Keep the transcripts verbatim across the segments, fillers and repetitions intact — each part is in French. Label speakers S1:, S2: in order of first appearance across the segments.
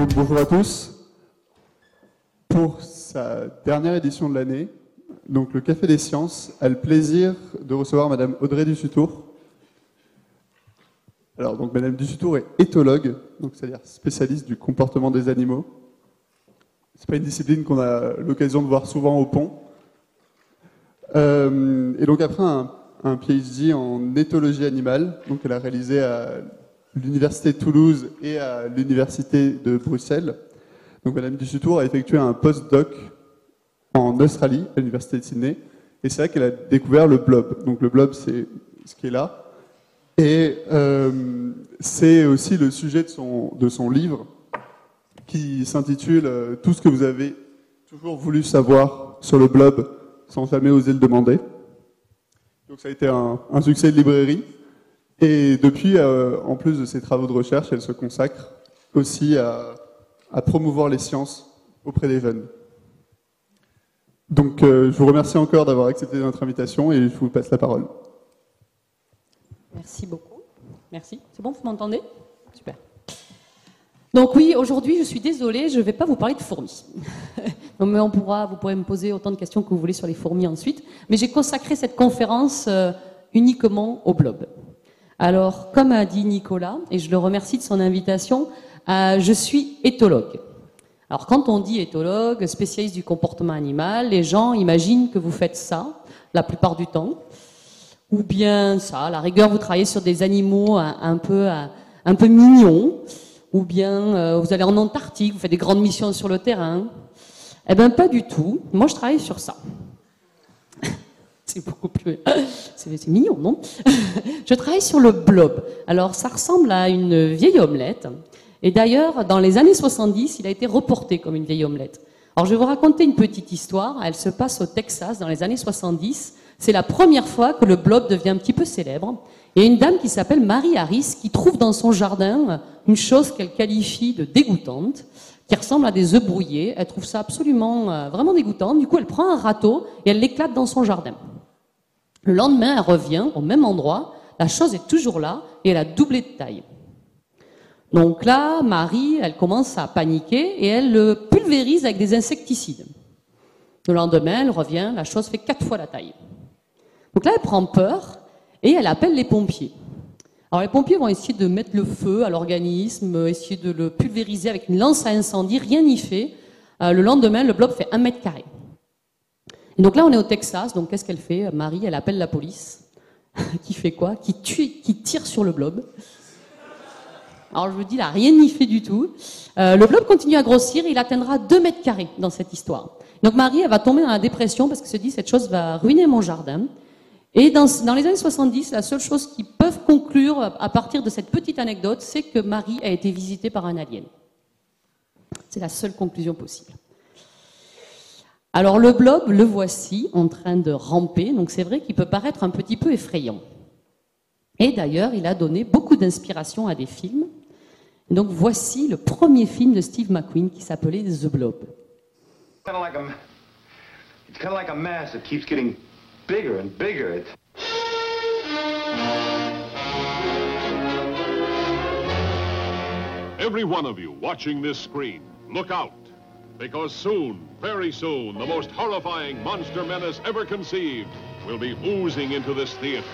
S1: Donc bonjour à tous. Pour sa dernière édition de l'année, donc le Café des Sciences a le plaisir de recevoir Madame Audrey Dussutour. Alors donc Madame Dussutour est éthologue, donc c'est-à-dire spécialiste du comportement des animaux. C'est pas une discipline qu'on a l'occasion de voir souvent au pont. Euh, et donc après un, un P H D en éthologie animale, donc elle a réalisé à l'Université de Toulouse et à l'Université de Bruxelles. Donc Madame Dussutour a effectué un post-doc en Australie, à l'Université de Sydney, et c'est là qu'elle a découvert le blob. Donc le blob, c'est ce qui est là. Et euh, c'est aussi le sujet de son, de son livre, qui s'intitule euh, « Tout ce que vous avez toujours voulu savoir sur le blob sans jamais oser le demander ». Donc ça a été un, un succès de librairie. Et depuis, euh, en plus de ses travaux de recherche, elle se consacre aussi à, à promouvoir les sciences auprès des jeunes. Donc euh, je vous remercie encore d'avoir accepté notre invitation et je vous passe la parole.
S2: Merci beaucoup. Merci. C'est bon, vous m'entendez? Super. Donc oui, aujourd'hui, je suis désolée, je ne vais pas vous parler de fourmis. Donc, mais on pourra, vous pourrez me poser autant de questions que vous voulez sur les fourmis ensuite. Mais j'ai consacré cette conférence euh, uniquement au blob. Alors, comme a dit Nicolas, et je le remercie de son invitation, euh, je suis éthologue. Alors, quand on dit éthologue, spécialiste du comportement animal, les gens imaginent que vous faites ça la plupart du temps. Ou bien ça, à la rigueur, vous travaillez sur des animaux un, un, peu, un, un peu mignons. Ou bien euh, vous allez en Antarctique, vous faites des grandes missions sur le terrain. Eh bien, pas du tout. Moi, je travaille sur ça. C'est beaucoup plus... C'est mignon, non? Je travaille sur le blob. Alors, ça ressemble à une vieille omelette. Et d'ailleurs, dans les années soixante-dix, il a été reporté comme une vieille omelette. Alors, je vais vous raconter une petite histoire. Elle se passe au Texas dans les années soixante-dix. C'est la première fois que le blob devient un petit peu célèbre. Il y a une dame qui s'appelle Mary Harris qui trouve dans son jardin une chose qu'elle qualifie de dégoûtante, qui ressemble à des œufs brouillés. Elle trouve ça absolument, euh, vraiment dégoûtant. Du coup, elle prend un râteau et elle l'éclate dans son jardin. Le lendemain, elle revient au même endroit. La chose est toujours là et elle a doublé de taille. Donc là, Marie, elle commence à paniquer et elle le pulvérise avec des insecticides. Le lendemain, elle revient, la chose fait quatre fois la taille. Donc là, elle prend peur et elle appelle les pompiers. Alors les pompiers vont essayer de mettre le feu à l'organisme, essayer de le pulvériser avec une lance à incendie, rien n'y fait. Euh, le lendemain, le blob fait un mètre carré. Et donc là, on est au Texas, donc qu'est-ce qu'elle fait? Marie, elle appelle la police. Qui fait quoi? Qui tue, qui tire sur le blob. Alors je vous dis, là, rien n'y fait du tout. Euh, le blob continue à grossir et il atteindra deux mètres carrés dans cette histoire. Donc Marie, elle va tomber dans la dépression parce qu'elle se dit, cette chose va ruiner mon jardin. Et dans, dans les années soixante-dix, la seule chose qu'ils peuvent conclure à partir de cette petite anecdote, c'est que Marie a été visitée par un alien. C'est la seule conclusion possible. Alors le blob, le voici en train de ramper, donc c'est vrai qu'il peut paraître un petit peu effrayant. Et d'ailleurs, il a donné beaucoup d'inspiration à des films. Donc voici le premier film de Steve McQueen qui s'appelait The Blob.
S3: Kind of like a, it's kind of like a mass that keeps getting bigger and bigger. It's...
S4: Every one of you watching this screen, look out. Because soon, very soon, the most horrifying monster menace ever conceived will be oozing into this theater.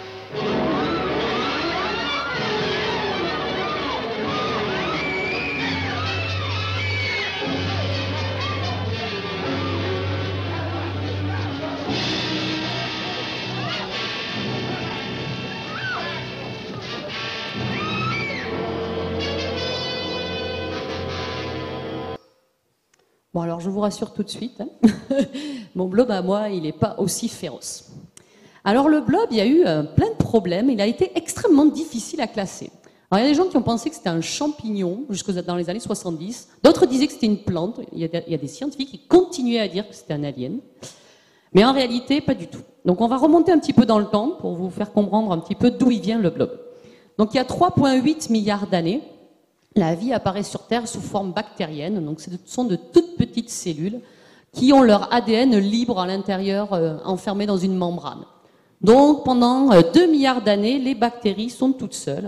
S2: Bon, alors je vous rassure tout de suite, hein. Mon blob à moi, il n'est pas aussi féroce. Alors le blob, il y a eu euh, plein de problèmes, il a été extrêmement difficile à classer. Alors il y a des gens qui ont pensé que c'était un champignon jusque dans les années soixante-dix, d'autres disaient que c'était une plante, il y, a des, il y a des scientifiques qui continuaient à dire que c'était un alien, mais en réalité, pas du tout. Donc on va remonter un petit peu dans le temps pour vous faire comprendre un petit peu d'où il vient le blob. Donc il y a trois virgule huit milliards d'années, la vie apparaît sur Terre sous forme bactérienne, donc ce sont de toutes petites cellules qui ont leur A D N libre à l'intérieur, euh, enfermé dans une membrane. Donc pendant euh, deux milliards d'années, les bactéries sont toutes seules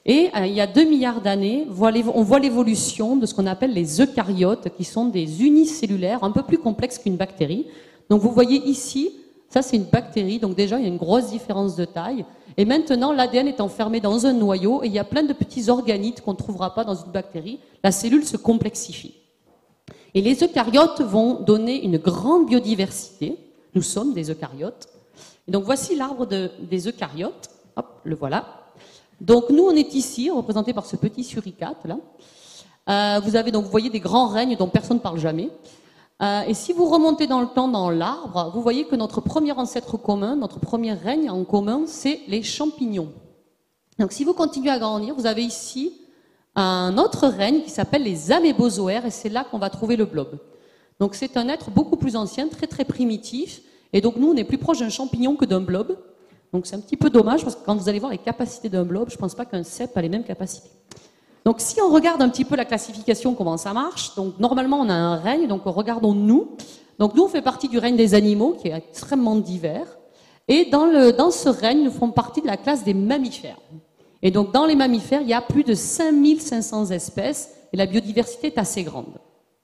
S2: Et euh, il y a deux milliards d'années, on voit l'évolution de ce qu'on appelle les eucaryotes, qui sont des unicellulaires un peu plus complexes qu'une bactérie. Donc vous voyez ici, ça c'est une bactérie, donc déjà il y a une grosse différence de taille. Et maintenant l'A D N est enfermé dans un noyau et il y a plein de petits organites qu'on ne trouvera pas dans une bactérie. La cellule se complexifie. Et les eucaryotes vont donner une grande biodiversité. Nous sommes des eucaryotes. Et donc voici l'arbre de, des eucaryotes. Hop, le voilà. Donc nous, on est ici, représenté par ce petit suricate là. Euh, vous avez donc, vous voyez des grands règnes dont personne ne parle jamais. Euh, et si vous remontez dans le temps dans l'arbre, vous voyez que notre premier ancêtre commun, notre premier règne en commun, c'est les champignons. Donc si vous continuez à grandir, vous avez ici un autre règne qui s'appelle les amébozoaires, et c'est là qu'on va trouver le blob. Donc c'est un être beaucoup plus ancien, très très primitif, et donc nous, on est plus proche d'un champignon que d'un blob. Donc c'est un petit peu dommage, parce que quand vous allez voir les capacités d'un blob, je ne pense pas qu'un cèpe a les mêmes capacités. Donc si on regarde un petit peu la classification, comment ça marche, donc normalement on a un règne, donc regardons-nous. Donc nous on fait partie du règne des animaux, qui est extrêmement divers, et dans, le, dans ce règne, nous faisons partie de la classe des mammifères. Et donc dans les mammifères, il y a plus de cinq mille cinq cents espèces, et la biodiversité est assez grande.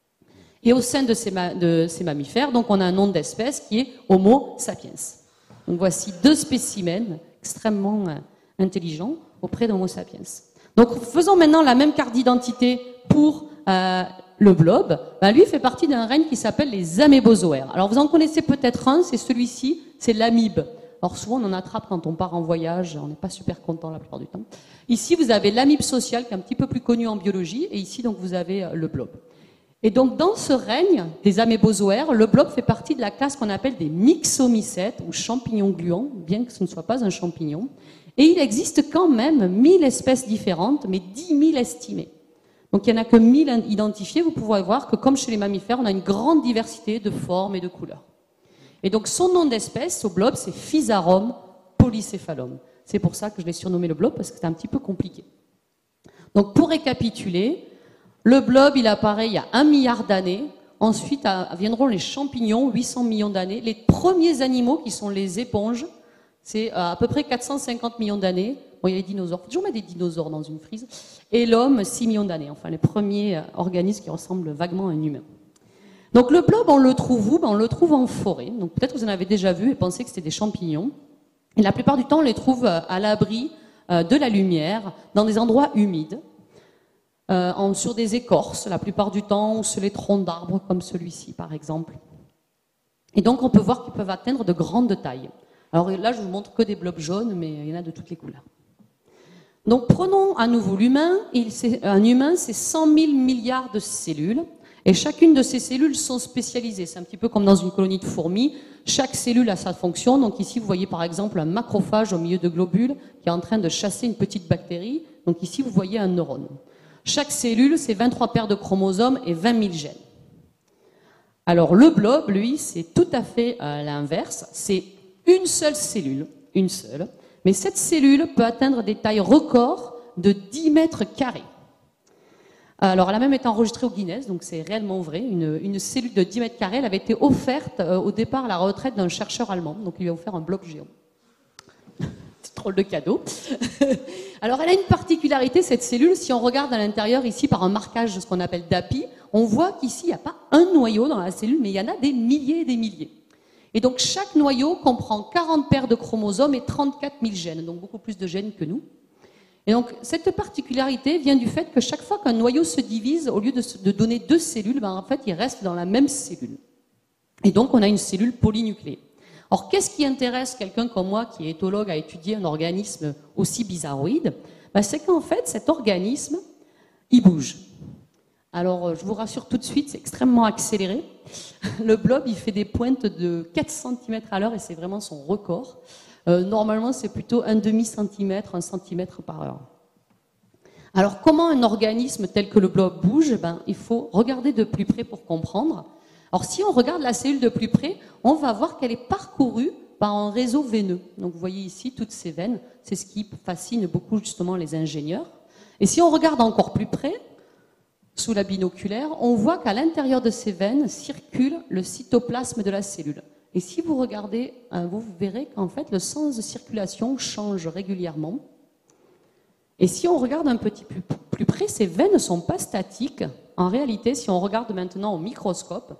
S2: Et au sein de ces, ma de ces mammifères, donc on a un nom d'espèce qui est Homo sapiens. Donc voici deux spécimens extrêmement euh, intelligents auprès d'Homo sapiens. Donc faisons maintenant la même carte d'identité pour euh, le blob. Ben, lui fait partie d'un règne qui s'appelle les amébozoaires. Alors vous en connaissez peut-être un, c'est celui-ci, c'est l'amibe. Alors souvent on en attrape quand on part en voyage, on n'est pas super content la plupart du temps. Ici vous avez l'amibe sociale qui est un petit peu plus connue en biologie, et ici donc vous avez euh, le blob. Et donc dans ce règne des amébozoaires, le blob fait partie de la classe qu'on appelle des myxomycètes ou champignons gluants, bien que ce ne soit pas un champignon. Et il existe quand même mille espèces différentes, mais dix mille estimées. Donc il n'y en a que mille identifiées. Vous pouvez voir que comme chez les mammifères, on a une grande diversité de formes et de couleurs. Et donc son nom d'espèce au blob, c'est Physarum polycéphalum. C'est pour ça que je l'ai surnommé le blob, parce que c'est un petit peu compliqué. Donc pour récapituler, le blob, il apparaît il y a un milliard d'années. Ensuite viendront les champignons, huit cents millions d'années. Les premiers animaux, qui sont les éponges, c'est à peu près quatre cent cinquante millions d'années. Bon, il y a les dinosaures. Il faut toujours mettre des dinosaures dans une frise. Et l'homme, six millions d'années. Enfin, les premiers organismes qui ressemblent vaguement à un humain. Donc le blob, on le trouve où? Ben, on le trouve en forêt. Donc peut-être que vous en avez déjà vu et pensé que c'était des champignons. Et la plupart du temps, on les trouve à l'abri de la lumière, dans des endroits humides. Euh, en, sur des écorces, la plupart du temps, ou sur les troncs d'arbres, comme celui-ci, par exemple. Et donc, on peut voir qu'ils peuvent atteindre de grandes tailles. Alors là, je vous montre que des blobs jaunes, mais il y en a de toutes les couleurs. Donc, prenons à nouveau l'humain. Un humain, c'est cent mille milliards de cellules, et chacune de ces cellules sont spécialisées. C'est un petit peu comme dans une colonie de fourmis. Chaque cellule a sa fonction. Donc ici, vous voyez par exemple un macrophage au milieu de globules qui est en train de chasser une petite bactérie. Donc ici, vous voyez un neurone. Chaque cellule, c'est vingt-trois paires de chromosomes et vingt mille gènes. Alors le blob, lui, c'est tout à fait euh, l'inverse. C'est une seule cellule, une seule. Mais cette cellule peut atteindre des tailles records de dix mètres carrés. Alors elle a même été enregistrée au Guinness, donc c'est réellement vrai. Une, une cellule de dix mètres carrés, elle avait été offerte euh, au départ à la retraite d'un chercheur allemand. Donc il lui a offert un blob géant. Drôle de cadeau. Alors, elle a une particularité, cette cellule. Si on regarde à l'intérieur, ici, par un marquage de ce qu'on appelle d'A P I, on voit qu'ici, il n'y a pas un noyau dans la cellule, mais il y en a des milliers et des milliers. Et donc, chaque noyau comprend quarante paires de chromosomes et trente-quatre mille gènes, donc beaucoup plus de gènes que nous. Et donc, cette particularité vient du fait que chaque fois qu'un noyau se divise, au lieu de, de donner deux cellules, ben, en fait, il reste dans la même cellule. Et donc, on a une cellule polynucléée. Or, qu'est-ce qui intéresse quelqu'un comme moi, qui est éthologue, à étudier un organisme aussi bizarroïde? Ben, c'est qu'en fait, cet organisme, il bouge. Alors, je vous rassure tout de suite, c'est extrêmement accéléré. Le blob, il fait des pointes de quatre centimètres à l'heure, et c'est vraiment son record. Euh, normalement, c'est plutôt un demi-centimètre, un centimètre par heure. Alors, comment un organisme tel que le blob bouge? Ben, il faut regarder de plus près pour comprendre. Alors, si on regarde la cellule de plus près, on va voir qu'elle est parcourue par un réseau veineux. Donc, vous voyez ici toutes ces veines. C'est ce qui fascine beaucoup, justement, les ingénieurs. Et si on regarde encore plus près, sous la binoculaire, on voit qu'à l'intérieur de ces veines circule le cytoplasme de la cellule. Et si vous regardez, vous verrez qu'en fait, le sens de circulation change régulièrement. Et si on regarde un petit peu plus près, ces veines ne sont pas statiques. En réalité, si on regarde maintenant au microscope,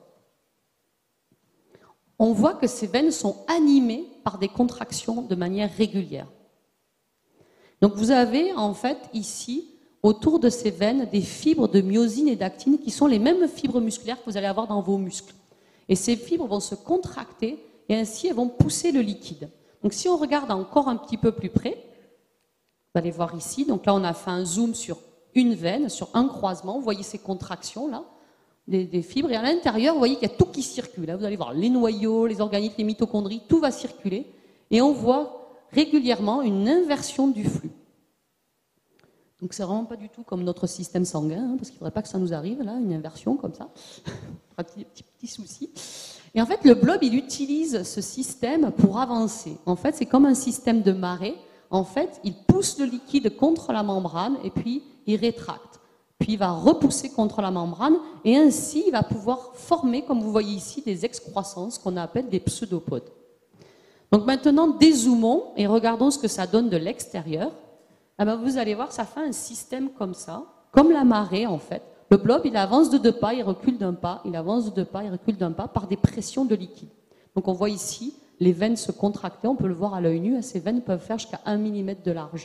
S2: on voit que ces veines sont animées par des contractions de manière régulière. Donc vous avez en fait ici, autour de ces veines, des fibres de myosine et d'actine qui sont les mêmes fibres musculaires que vous allez avoir dans vos muscles. Et ces fibres vont se contracter et ainsi elles vont pousser le liquide. Donc si on regarde encore un petit peu plus près, vous allez voir ici, donc là on a fait un zoom sur une veine, sur un croisement, vous voyez ces contractions là, des, des fibres, et à l'intérieur vous voyez qu'il y a tout qui circule. Là, vous allez voir les noyaux, les organites, les mitochondries, tout va circuler, et on voit régulièrement une inversion du flux. Donc c'est vraiment pas du tout comme notre système sanguin, hein, parce qu'il ne faudrait pas que ça nous arrive, là, une inversion comme ça, un petit, petit, petit souci. Et en fait, le blob, il utilise ce système pour avancer. En fait, c'est comme un système de marée. En fait, il pousse le liquide contre la membrane et puis il rétracte. Puis il va repousser contre la membrane et ainsi il va pouvoir former, comme vous voyez ici, des excroissances qu'on appelle des pseudopodes. Donc maintenant, dézoomons et regardons ce que ça donne de l'extérieur. Eh bien, vous allez voir, ça fait un système comme ça, comme la marée en fait. Le blob, il avance de deux pas, il recule d'un pas, il avance de deux pas, il recule d'un pas par des pressions de liquide. Donc on voit ici les veines se contracter, on peut le voir à l'œil nu, ces veines peuvent faire jusqu'à un millimètre de large.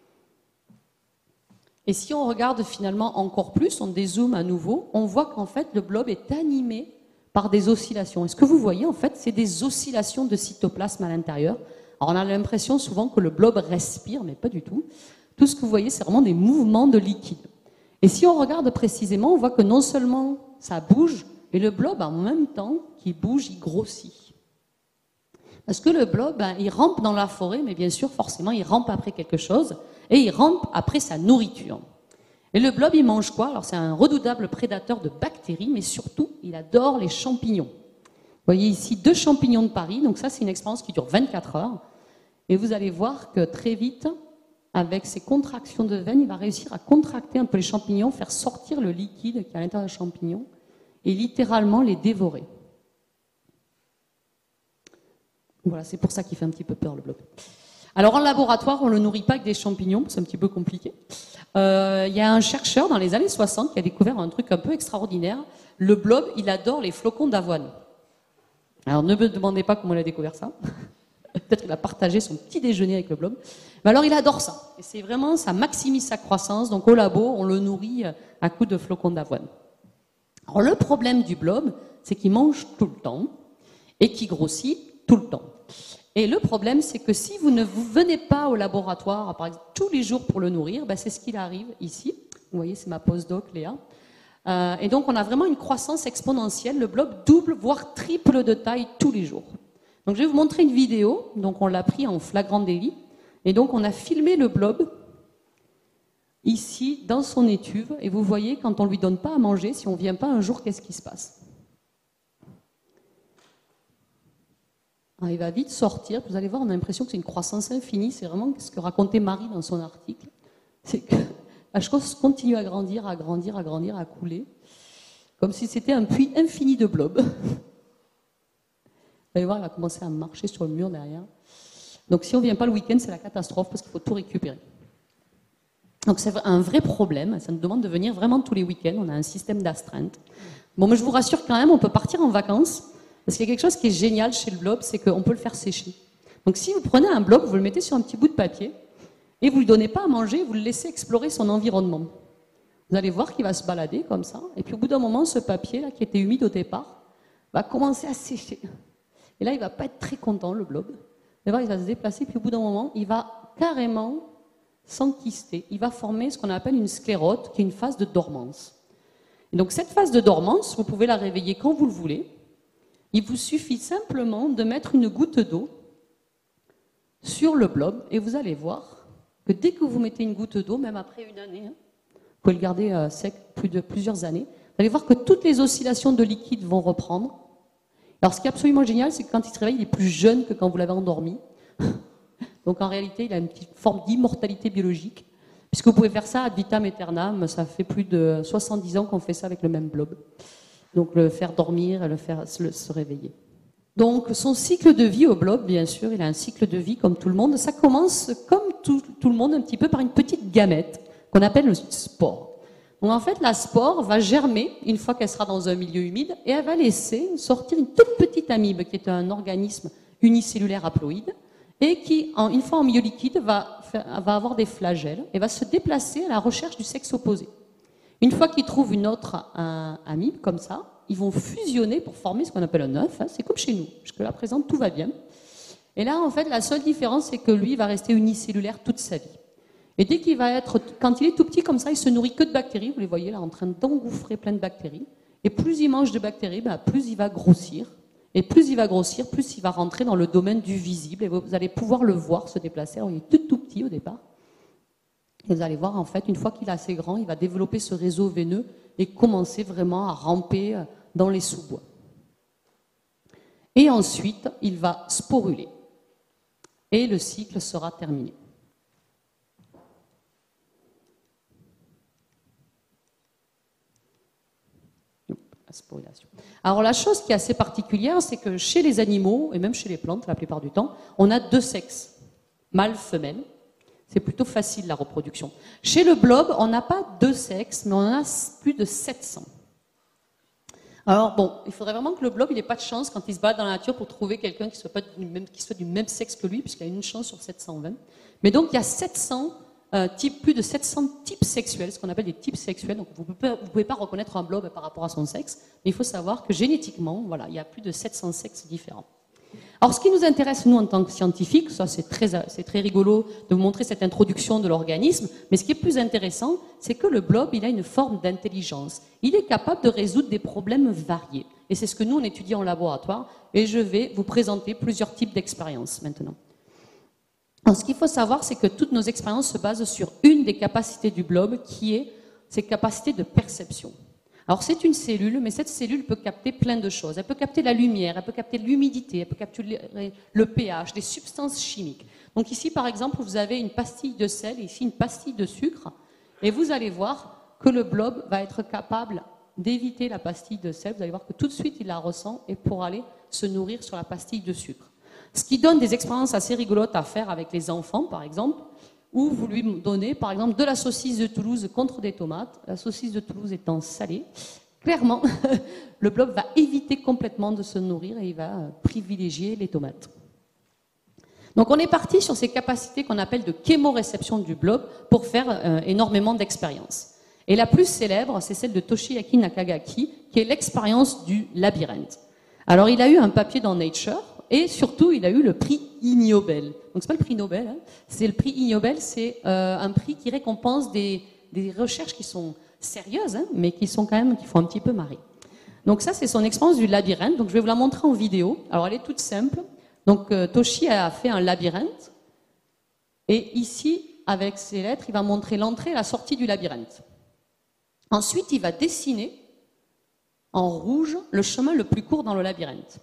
S2: Et si on regarde finalement encore plus, on dézoome à nouveau, on voit qu'en fait le blob est animé par des oscillations. Et ce que vous voyez en fait, c'est des oscillations de cytoplasme à l'intérieur. Alors on a l'impression souvent que le blob respire, mais pas du tout. Tout ce que vous voyez, c'est vraiment des mouvements de liquide. Et si on regarde précisément, on voit que non seulement ça bouge, mais le blob en même temps qu'il bouge, il grossit. Parce que le blob, ben, il rampe dans la forêt, mais bien sûr, forcément, il rampe après quelque chose, et il rampe après sa nourriture. Et le blob, il mange quoi? Alors, c'est un redoutable prédateur de bactéries, mais surtout, il adore les champignons. Vous voyez ici deux champignons de Paris, donc ça, c'est une expérience qui dure vingt-quatre heures. Et vous allez voir que très vite, avec ces contractions de veine, il va réussir à contracter un peu les champignons, faire sortir le liquide qui est à l'intérieur des champignons, et littéralement les dévorer. Voilà, c'est pour ça qu'il fait un petit peu peur, le blob. Alors en laboratoire, on ne le nourrit pas avec des champignons, c'est un petit peu compliqué. Euh, il y a un chercheur dans les années soixante qui a découvert un truc un peu extraordinaire. Le blob, il adore les flocons d'avoine. Alors ne me demandez pas comment il a découvert ça. Peut-être qu'il a partagé son petit déjeuner avec le blob. Mais alors il adore ça. Et c'est vraiment, ça maximise sa croissance. Donc au labo, on le nourrit à coups de flocons d'avoine. Alors le problème du blob, c'est qu'il mange tout le temps et qu'il grossit tout le temps. Et le problème, c'est que si vous ne vous venez pas au laboratoire, par exemple, tous les jours pour le nourrir, ben c'est ce qu'il arrive ici. Vous voyez, c'est ma postdoc, Léa. Euh, et donc, on a vraiment une croissance exponentielle. Le blob double, voire triple de taille tous les jours. Donc, je vais vous montrer une vidéo. Donc, on l'a pris en flagrant délit. Et donc, on a filmé le blob ici, dans son étuve. Et vous voyez, quand on ne lui donne pas à manger, si on ne vient pas un jour, qu'est-ce qui se passe? Alors, il va vite sortir. Vous allez voir, on a l'impression que c'est une croissance infinie. C'est vraiment ce que racontait Marie dans son article. C'est que la chose continue à grandir, à grandir, à grandir, à couler. Comme si c'était un puits infini de blobs. Vous allez voir, il va commencer à marcher sur le mur derrière. Donc si on ne vient pas le week-end, c'est la catastrophe parce qu'il faut tout récupérer. Donc c'est un vrai problème. Ça nous demande de venir vraiment tous les week-ends. On a un système d'astreinte. Bon, mais je vous rassure quand même, on peut partir en vacances. Parce qu'il y a quelque chose qui est génial chez le blob, c'est qu'on peut le faire sécher. Donc si vous prenez un blob, vous le mettez sur un petit bout de papier, et vous ne lui donnez pas à manger, vous le laissez explorer son environnement. Vous allez voir qu'il va se balader comme ça, et puis au bout d'un moment, ce papier, là, qui était humide au départ, va commencer à sécher. Et là, il ne va pas être très content, le blob. Vous allez voir, il va se déplacer, puis au bout d'un moment, il va carrément s'enquister. Il va former ce qu'on appelle une sclérote, qui est une phase de dormance. Et donc cette phase de dormance, vous pouvez la réveiller quand vous le voulez. Il vous suffit simplement de mettre une goutte d'eau sur le blob et vous allez voir que dès que vous mettez une goutte d'eau, même après une année, hein, vous pouvez le garder euh, sec plus de plusieurs années, vous allez voir que toutes les oscillations de liquide vont reprendre. Alors ce qui est absolument génial, c'est que quand il se réveille, il est plus jeune que quand vous l'avez endormi. Donc en réalité, il a une petite forme d'immortalité biologique, puisque vous pouvez faire ça ad vitam aeternam, ça fait plus de soixante-dix ans qu'on fait ça avec le même blob. Donc le faire dormir et le faire se réveiller. Donc, son cycle de vie au blob, bien sûr, il a un cycle de vie comme tout le monde. Ça commence, comme tout, tout le monde, un petit peu par une petite gamète qu'on appelle le spore. Donc, en fait, la spore va germer une fois qu'elle sera dans un milieu humide et elle va laisser sortir une toute petite amibe qui est un organisme unicellulaire haploïde et qui, en, une fois en milieu liquide, va, faire, va avoir des flagelles et va se déplacer à la recherche du sexe opposé. Une fois qu'ils trouvent une autre un, amibe comme ça, ils vont fusionner pour former ce qu'on appelle un œuf. Hein, c'est comme chez nous. Jusque-là, présent, tout va bien. Et là, en fait, la seule différence, c'est que lui, il va rester unicellulaire toute sa vie. Et dès qu'il va être, quand il est tout petit comme ça, il se nourrit que de bactéries. Vous les voyez là, en train d'engouffrer plein de bactéries. Et plus il mange de bactéries, ben, plus il va grossir. Et plus il va grossir, plus il va rentrer dans le domaine du visible. Et vous allez pouvoir le voir se déplacer. Alors, il est tout, tout petit au départ. Et vous allez voir, en fait, une fois qu'il est assez grand, il va développer ce réseau veineux et commencer vraiment à ramper dans les sous-bois. Et ensuite, il va sporuler. Et le cycle sera terminé. La sporulation. Alors la chose qui est assez particulière, c'est que chez les animaux, et même chez les plantes la plupart du temps, on a deux sexes, mâle, femelle. C'est plutôt facile la reproduction. Chez le blob, on n'a pas deux sexes, mais on en a plus de sept cents. Alors bon, il faudrait vraiment que le blob, il n'ait pas de chance quand il se bat dans la nature pour trouver quelqu'un qui soit, pas du même, qui soit du même sexe que lui, puisqu'il a une chance sur sept cent vingt. Mais donc il y a sept cents euh, types, plus de sept cents types sexuels, ce qu'on appelle des types sexuels. Donc vous ne pouvez pas reconnaître un blob par rapport à son sexe, mais il faut savoir que génétiquement, voilà, il y a plus de sept cents sexes différents. Alors, ce qui nous intéresse, nous, en tant que scientifiques, ça c'est très, c'est très rigolo de vous montrer cette introduction de l'organisme, mais ce qui est plus intéressant, c'est que le blob, il a une forme d'intelligence. Il est capable de résoudre des problèmes variés. Et c'est ce que nous, on étudie en laboratoire, et je vais vous présenter plusieurs types d'expériences maintenant. Alors, ce qu'il faut savoir, c'est que toutes nos expériences se basent sur une des capacités du blob, qui est ses capacités de perception. Alors c'est une cellule, mais cette cellule peut capter plein de choses. Elle peut capter la lumière, elle peut capter l'humidité, elle peut capter le pH, des substances chimiques. Donc ici, par exemple, vous avez une pastille de sel et ici une pastille de sucre. Et vous allez voir que le blob va être capable d'éviter la pastille de sel. Vous allez voir que tout de suite, il la ressent et pour aller se nourrir sur la pastille de sucre. Ce qui donne des expériences assez rigolotes à faire avec les enfants, par exemple, où vous lui donnez, par exemple, de la saucisse de Toulouse contre des tomates. La saucisse de Toulouse étant salée, clairement, le blob va éviter complètement de se nourrir et il va privilégier les tomates. Donc on est parti sur ces capacités qu'on appelle de chémoréception du blob pour faire euh, énormément d'expériences. Et la plus célèbre, c'est celle de Toshiaki Nakagaki, qui est l'expérience du labyrinthe. Alors il a eu un papier dans Nature, et surtout, il a eu le prix Ig Nobel. Donc, c'est pas le prix Nobel, hein. C'est le prix Ig Nobel, c'est euh, un prix qui récompense des, des recherches qui sont sérieuses, hein, mais qui sont quand même, qui font un petit peu marrer. Donc, ça, c'est son expérience du labyrinthe. Donc, je vais vous la montrer en vidéo. Alors, elle est toute simple. Donc, euh, Toshi a fait un labyrinthe. Et ici, avec ses lettres, il va montrer l'entrée et la sortie du labyrinthe. Ensuite, il va dessiner en rouge le chemin le plus court dans le labyrinthe.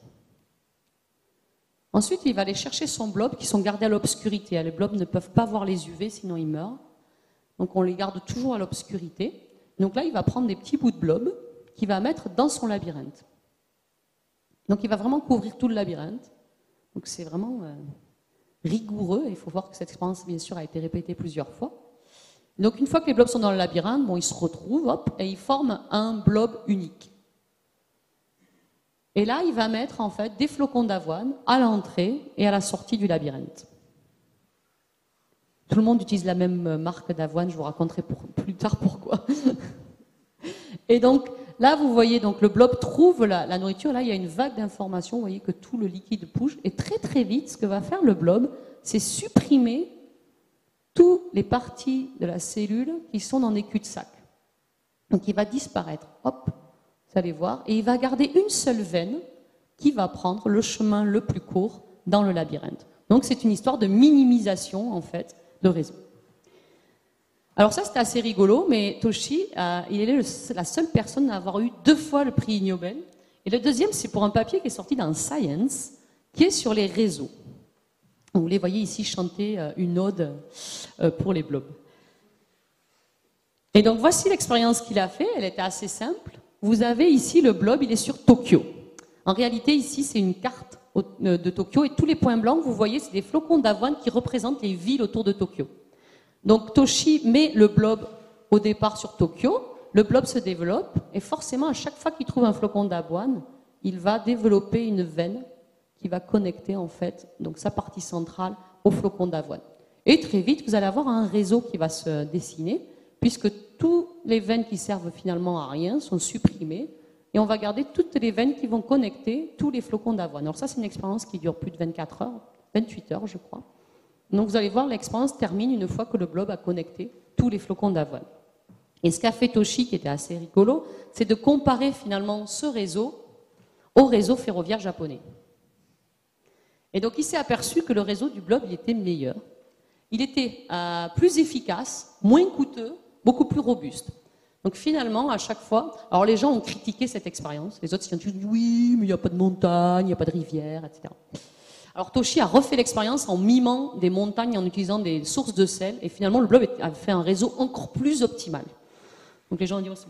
S2: Ensuite, il va aller chercher son blob qui sont gardés à l'obscurité. Les blobs ne peuvent pas voir les U V, sinon ils meurent. Donc on les garde toujours à l'obscurité. Donc là, il va prendre des petits bouts de blob qu'il va mettre dans son labyrinthe. Donc il va vraiment couvrir tout le labyrinthe. Donc c'est vraiment euh, rigoureux. Il faut voir que cette expérience, bien sûr, a été répétée plusieurs fois. Donc une fois que les blobs sont dans le labyrinthe, bon, ils se retrouvent, hop, et ils forment un blob unique. Et là, il va mettre en fait des flocons d'avoine à l'entrée et à la sortie du labyrinthe. Tout le monde utilise la même marque d'avoine, je vous raconterai pour, plus tard pourquoi. Et donc, là, vous voyez, donc, le blob trouve la, la nourriture. Là, il y a une vague d'informations. Vous voyez que tout le liquide bouge. Et très, très vite, ce que va faire le blob, c'est supprimer toutes les parties de la cellule qui sont dans des cul-de-sac. Donc, il va disparaître. Hop, vous allez voir. Et il va garder une seule veine qui va prendre le chemin le plus court dans le labyrinthe. Donc, c'est une histoire de minimisation, en fait, de réseau. Alors ça, c'était assez rigolo, mais Toshi, euh, il est le, la seule personne à avoir eu deux fois le prix Ig Nobel. Et le deuxième, c'est pour un papier qui est sorti dans Science, qui est sur les réseaux. Vous les voyez ici chanter euh, une ode euh, pour les blobs. Et donc, voici l'expérience qu'il a fait. Elle était assez simple. Vous avez ici le blob, il est sur Tokyo. En réalité, ici, c'est une carte au- euh, de Tokyo, et tous les points blancs, vous voyez, c'est des flocons d'avoine qui représentent les villes autour de Tokyo. Donc Toshi met le blob au départ sur Tokyo, le blob se développe, et forcément, à chaque fois qu'il trouve un flocon d'avoine, il va développer une veine qui va connecter en fait donc sa partie centrale au flocon d'avoine. Et très vite, vous allez avoir un réseau qui va se dessiner, puisque toutes les veines qui servent finalement à rien sont supprimées, et on va garder toutes les veines qui vont connecter tous les flocons d'avoine. Alors ça, c'est une expérience qui dure plus de vingt-quatre heures, vingt-huit heures, je crois. Donc vous allez voir, l'expérience termine une fois que le blob a connecté tous les flocons d'avoine. Et ce qu'a fait Toshi, qui était assez rigolo, c'est de comparer finalement ce réseau au réseau ferroviaire japonais. Et donc il s'est aperçu que le réseau du blob, il était meilleur. Il était euh, plus efficace, moins coûteux, beaucoup plus robuste. Donc finalement, à chaque fois, alors les gens ont critiqué cette expérience, les autres se sont dit oui, mais il n'y a pas de montagne, il n'y a pas de rivière, et cetera. Alors Toshi a refait l'expérience en mimant des montagnes, en utilisant des sources de sel, et finalement le blob a fait un réseau encore plus optimal. Donc les gens ont dit oh, c'est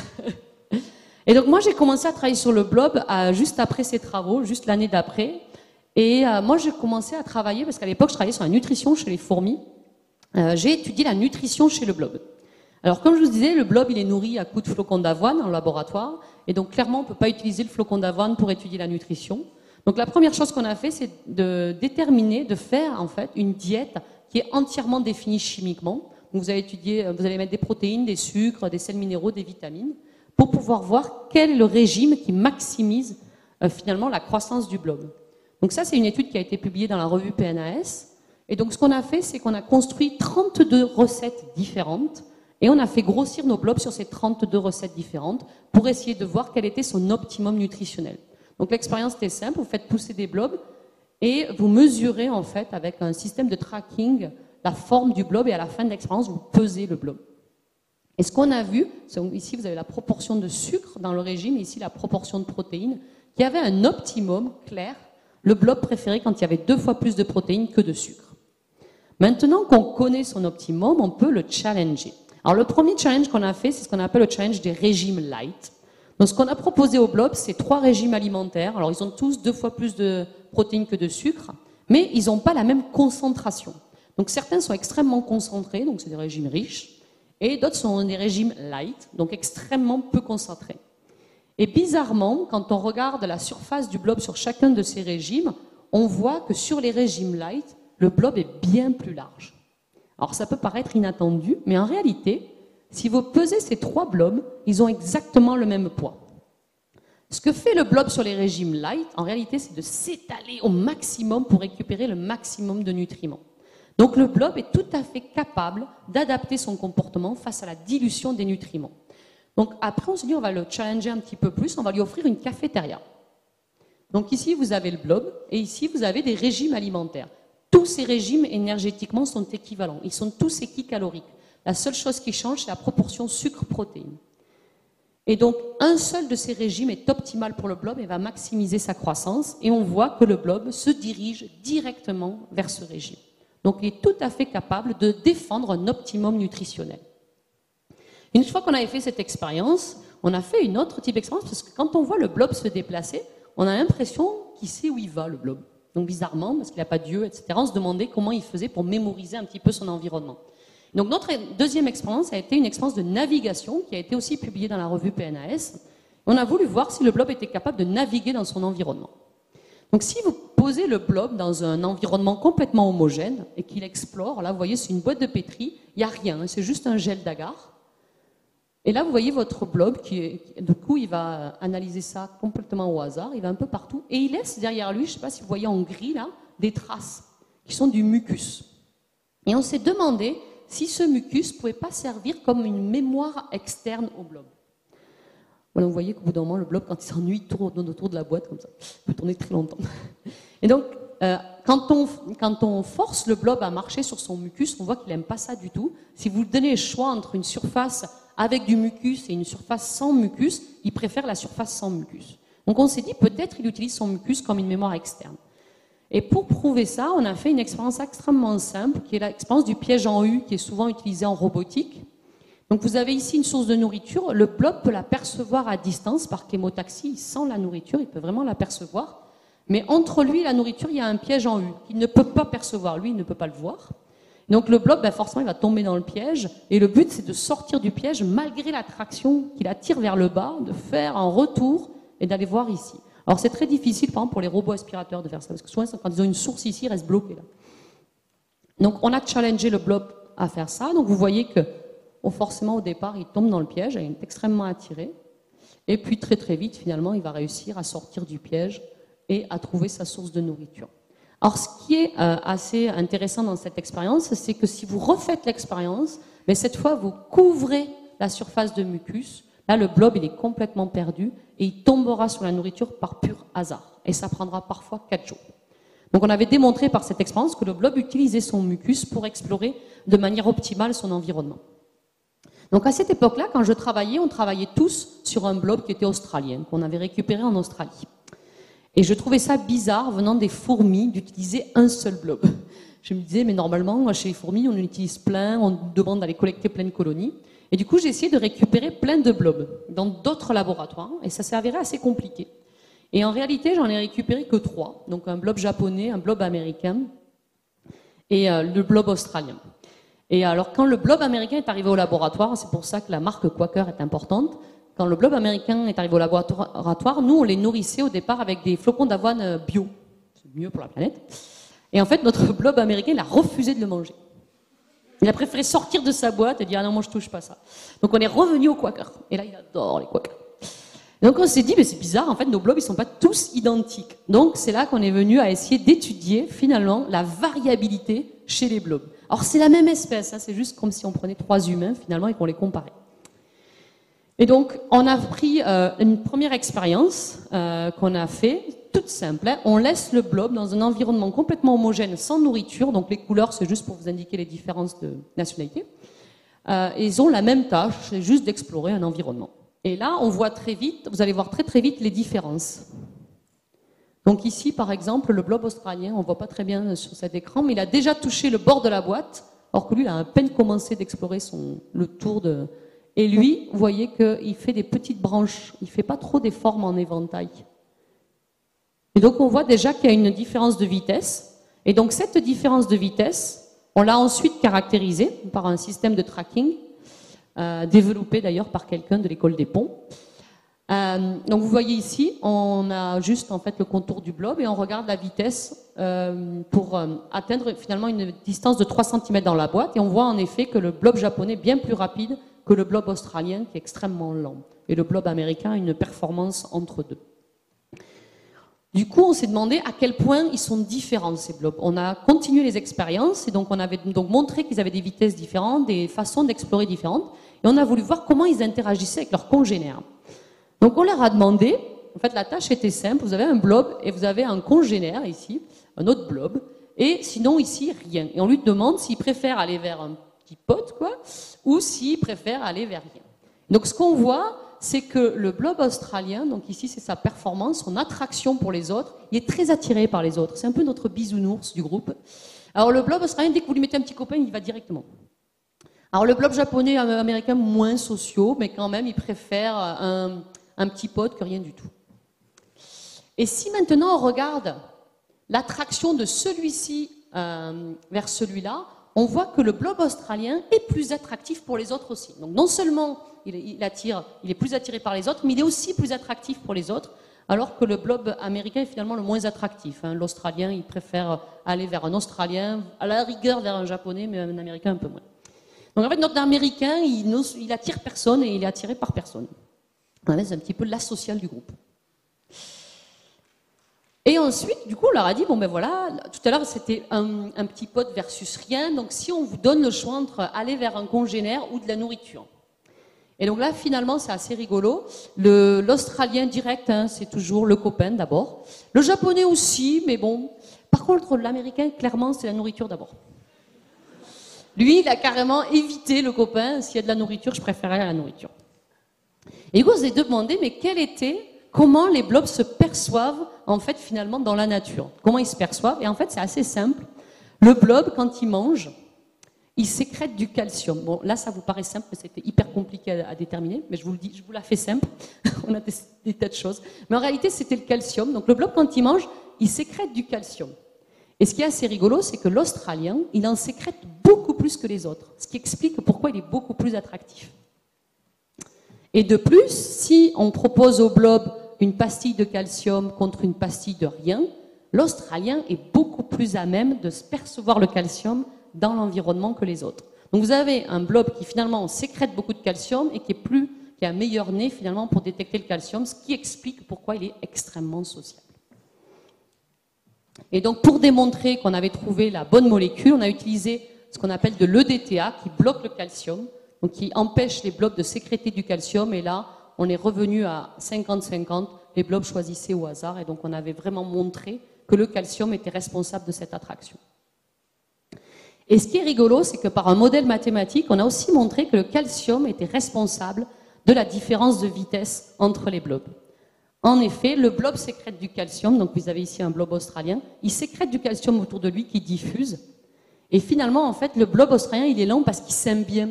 S2: bon. Et donc moi j'ai commencé à travailler sur le blob euh, juste après ces travaux, juste l'année d'après. Et euh, moi j'ai commencé à travailler, parce qu'à l'époque je travaillais sur la nutrition chez les fourmis. Euh, j'ai étudié la nutrition chez le blob. Alors comme je vous disais, le blob il est nourri à coups de flocons d'avoine en laboratoire. Et donc clairement on ne peut pas utiliser le flocon d'avoine pour étudier la nutrition. Donc la première chose qu'on a fait, c'est de déterminer, de faire en fait une diète qui est entièrement définie chimiquement. Donc, vous allez étudier, vous allez mettre des protéines, des sucres, des sels minéraux, des vitamines, pour pouvoir voir quel est le régime qui maximise euh, finalement la croissance du blob. Donc ça, c'est une étude qui a été publiée dans la revue P N A S. Et donc ce qu'on a fait, c'est qu'on a construit trente-deux recettes différentes, et on a fait grossir nos blobs sur ces trente-deux recettes différentes pour essayer de voir quel était son optimum nutritionnel. Donc l'expérience était simple, vous faites pousser des blobs et vous mesurez en fait avec un système de tracking la forme du blob, et à la fin de l'expérience, vous pesez le blob. Et ce qu'on a vu, ici vous avez la proportion de sucre dans le régime, et ici la proportion de protéines, qui avait un optimum clair, le blob préféré quand il y avait deux fois plus de protéines que de sucre. Maintenant qu'on connaît son optimum, on peut le challenger. Alors le premier challenge qu'on a fait, c'est ce qu'on appelle le challenge des régimes light. Donc ce qu'on a proposé au blob, c'est trois régimes alimentaires. Alors ils ont tous deux fois plus de protéines que de sucre, mais ils n'ont pas la même concentration. Donc certains sont extrêmement concentrés, donc c'est des régimes riches, et d'autres sont des régimes light, donc extrêmement peu concentrés. Et bizarrement, quand on regarde la surface du blob sur chacun de ces régimes, on voit que sur les régimes light, le blob est bien plus large. Alors ça peut paraître inattendu, mais en réalité, si vous pesez ces trois blobs, ils ont exactement le même poids. Ce que fait le blob sur les régimes light, en réalité, c'est de s'étaler au maximum pour récupérer le maximum de nutriments. Donc le blob est tout à fait capable d'adapter son comportement face à la dilution des nutriments. Donc après, on se dit, on va le challenger un petit peu plus, on va lui offrir une cafétéria. Donc ici, vous avez le blob, et ici, vous avez des régimes alimentaires. Tous ces régimes énergétiquement sont équivalents, ils sont tous équicaloriques. La seule chose qui change, c'est la proportion sucre-protéine. Et donc, un seul de ces régimes est optimal pour le blob et va maximiser sa croissance, et on voit que le blob se dirige directement vers ce régime. Donc, il est tout à fait capable de défendre un optimum nutritionnel. Une fois qu'on avait fait cette expérience, on a fait une autre type d'expérience, parce que quand on voit le blob se déplacer, on a l'impression qu'il sait où il va, le blob. Donc bizarrement, parce qu'il n'a pas d'yeux, et cetera, on se demandait comment il faisait pour mémoriser un petit peu son environnement. Donc notre deuxième expérience a été une expérience de navigation, qui a été aussi publiée dans la revue P N A S. On a voulu voir si le blob était capable de naviguer dans son environnement. Donc si vous posez le blob dans un environnement complètement homogène et qu'il explore, là vous voyez c'est une boîte de pétri, il n'y a rien, c'est juste un gel d'agar. Et là vous voyez votre blob qui est, du coup il va analyser ça complètement au hasard, il va un peu partout et il laisse derrière lui, je ne sais pas si vous voyez en gris là, des traces qui sont du mucus. Et on s'est demandé si ce mucus ne pouvait pas servir comme une mémoire externe au blob. Voilà, vous voyez qu'au bout d'un moment, le blob, quand il s'ennuie, il tourne autour de la boîte comme ça. Il peut tourner très longtemps. Et donc, euh, quand, on, quand on force le blob à marcher sur son mucus, on voit qu'il n'aime pas ça du tout. Si vous lui donnez le choix entre une surface avec du mucus et une surface sans mucus, il préfère la surface sans mucus. Donc on s'est dit, peut-être il utilise son mucus comme une mémoire externe. Et pour prouver ça, on a fait une expérience extrêmement simple, qui est l'expérience du piège en U, qui est souvent utilisée en robotique. Donc vous avez ici une source de nourriture, le blob peut la percevoir à distance par chémotaxie, il sent la nourriture, il peut vraiment la percevoir, Mais entre lui et la nourriture, il y a un piège en U qu'il ne peut pas percevoir. Lui, il ne peut pas le voir. Donc le blob, ben forcément, il va tomber dans le piège. Et le but, c'est de sortir du piège malgré l'attraction qui l'attire vers le bas, de faire un retour et d'aller voir ici. Alors c'est très difficile, par exemple, pour les robots aspirateurs de faire ça, parce que souvent, quand ils ont une source ici, ils restent bloqués là. Donc on a challengé le blob à faire ça. Donc vous voyez que oh, forcément, au départ, il tombe dans le piège, il est extrêmement attiré. Et puis très très vite, finalement, il va réussir à sortir du piège et à trouver sa source de nourriture. Alors, ce qui est euh, assez intéressant dans cette expérience, c'est que si vous refaites l'expérience, mais cette fois, vous couvrez la surface de mucus. Là, le blob, il est complètement perdu et il tombera sur la nourriture par pur hasard. Et ça prendra parfois quatre jours. Donc, on avait démontré par cette expérience que le blob utilisait son mucus pour explorer de manière optimale son environnement. Donc, à cette époque-là, quand je travaillais, on travaillait tous sur un blob qui était australien, qu'on avait récupéré en Australie. Et je trouvais ça bizarre, venant des fourmis, d'utiliser un seul blob. Je me disais, mais normalement, chez les fourmis, on en utilise plein, on demande d'aller collecter plein de colonies. Et du coup, j'ai essayé de récupérer plein de blobs dans d'autres laboratoires, et ça s'est avéré assez compliqué. Et en réalité, j'en ai récupéré que trois. Donc un blob japonais, un blob américain et euh, le blob australien. Et alors, quand le blob américain est arrivé au laboratoire, c'est pour ça que la marque Quaker est importante. Quand le blob américain est arrivé au laboratoire, nous, on les nourrissait au départ avec des flocons d'avoine bio. C'est mieux pour la planète. Et en fait, notre blob américain, il a refusé de le manger. Il a préféré sortir de sa boîte et dire « Ah non, moi, je touche pas ça ». Donc, on est revenu au Quaker. Et là, il adore les Quakers. Donc, on s'est dit « Mais c'est bizarre, en fait, nos blobs, ils sont pas tous identiques ». Donc, c'est là qu'on est venu à essayer d'étudier, finalement, la variabilité chez les blobs. Alors, c'est la même espèce, hein, c'est juste comme si on prenait trois humains, finalement, et qu'on les comparait. Et donc, on a pris euh, une première expérience euh, qu'on a fait, toute simple. Hein. On laisse le blob dans un environnement complètement homogène, sans nourriture. Donc, les couleurs, c'est juste pour vous indiquer les différences de nationalité. Euh, et ils ont la même tâche, c'est juste d'explorer un environnement. Et là, on voit très vite, vous allez voir très très vite les différences. Donc ici, par exemple, le blob australien, on ne voit pas très bien sur cet écran, mais il a déjà touché le bord de la boîte, alors que lui, il a à peine commencé d'explorer son le tour de... Et lui, vous voyez qu'il fait des petites branches, il ne fait pas trop des formes en éventail. Et donc on voit déjà qu'il y a une différence de vitesse. Et donc cette différence de vitesse, on l'a ensuite caractérisée par un système de tracking, euh, développé d'ailleurs par quelqu'un de l'école des ponts. Euh, donc vous voyez ici, on a juste en fait le contour du blob et on regarde la vitesse euh, pour euh, atteindre finalement une distance de trois centimètres dans la boîte. Et on voit en effet que le blob japonais est bien plus rapide que le blob australien qui est extrêmement lent. Et le blob américain a une performance entre deux. Du coup, on s'est demandé à quel point ils sont différents, ces blobs. On a continué les expériences et donc on avait donc montré qu'ils avaient des vitesses différentes, des façons d'explorer différentes. Et on a voulu voir comment ils interagissaient avec leurs congénères. Donc on leur a demandé, en fait la tâche était simple, vous avez un blob et vous avez un congénère ici, un autre blob, et sinon ici rien. Et on lui demande s'il préfère aller vers un petit pote, quoi, ou s'il préfère aller vers rien. Donc ce qu'on voit, c'est que le blob australien, donc ici c'est sa performance, son attraction pour les autres, il est très attiré par les autres. C'est un peu notre bisounours du groupe. Alors le blob australien, dès que vous lui mettez un petit copain, il va directement. Alors le blob japonais, américain, moins sociaux, mais quand même, il préfère un, un petit pote que rien du tout. Et si maintenant on regarde l'attraction de celui-ci euh, vers celui-là, on voit que le blob australien est plus attractif pour les autres aussi. Donc non seulement il, il, attire, il est plus attiré par les autres, mais il est aussi plus attractif pour les autres, alors que le blob américain est finalement le moins attractif. Hein. L'Australien, il préfère aller vers un Australien, à la rigueur vers un Japonais, mais un Américain un peu moins. Donc en fait, notre Américain, il, il attire personne et il est attiré par personne. Voilà, c'est un petit peu l'asocial du groupe. Et ensuite, du coup, on leur a dit, bon ben voilà, tout à l'heure c'était un, un petit pote versus rien, donc si on vous donne le choix entre aller vers un congénère ou de la nourriture. Et donc là, finalement, c'est assez rigolo. Le, l'Australien direct, hein, c'est toujours le copain d'abord. Le Japonais aussi, mais bon. Par contre, l'Américain, clairement, c'est la nourriture d'abord. Lui, il a carrément évité le copain. S'il y a de la nourriture, je préférerais la nourriture. Et du coup, on s'est demandé, mais quel était... Comment les blobs se perçoivent, en fait, finalement, dans la nature. Comment ils se perçoivent? Et en fait, c'est assez simple. Le blob, quand il mange, il sécrète du calcium. Bon, là, ça vous paraît simple, mais c'était hyper compliqué à, à déterminer. Mais je vous le dis, je vous la fais simple. On a des, des tas de choses. Mais en réalité, c'était le calcium. Donc, le blob, quand il mange, il sécrète du calcium. Et ce qui est assez rigolo, c'est que l'Australien, il en sécrète beaucoup plus que les autres, ce qui explique pourquoi il est beaucoup plus attractif. Et de plus, si on propose au blob une pastille de calcium contre une pastille de rien, l'Australien est beaucoup plus à même de percevoir le calcium dans l'environnement que les autres. Donc vous avez un blob qui finalement sécrète beaucoup de calcium et qui, est plus, qui a un meilleur nez finalement pour détecter le calcium, ce qui explique pourquoi il est extrêmement sociable. Et donc pour démontrer qu'on avait trouvé la bonne molécule, on a utilisé ce qu'on appelle de l'E D T A qui bloque le calcium, donc qui empêche les blobs de sécréter du calcium, et là on est revenu à cinquante cinquante, les blobs choisissaient au hasard, et donc on avait vraiment montré que le calcium était responsable de cette attraction. Et ce qui est rigolo, c'est que par un modèle mathématique, on a aussi montré que le calcium était responsable de la différence de vitesse entre les blobs. En effet, le blob sécrète du calcium, donc vous avez ici un blob australien, il sécrète du calcium autour de lui qui diffuse, et finalement, en fait, le blob australien, il est lent parce qu'il s'aime bien.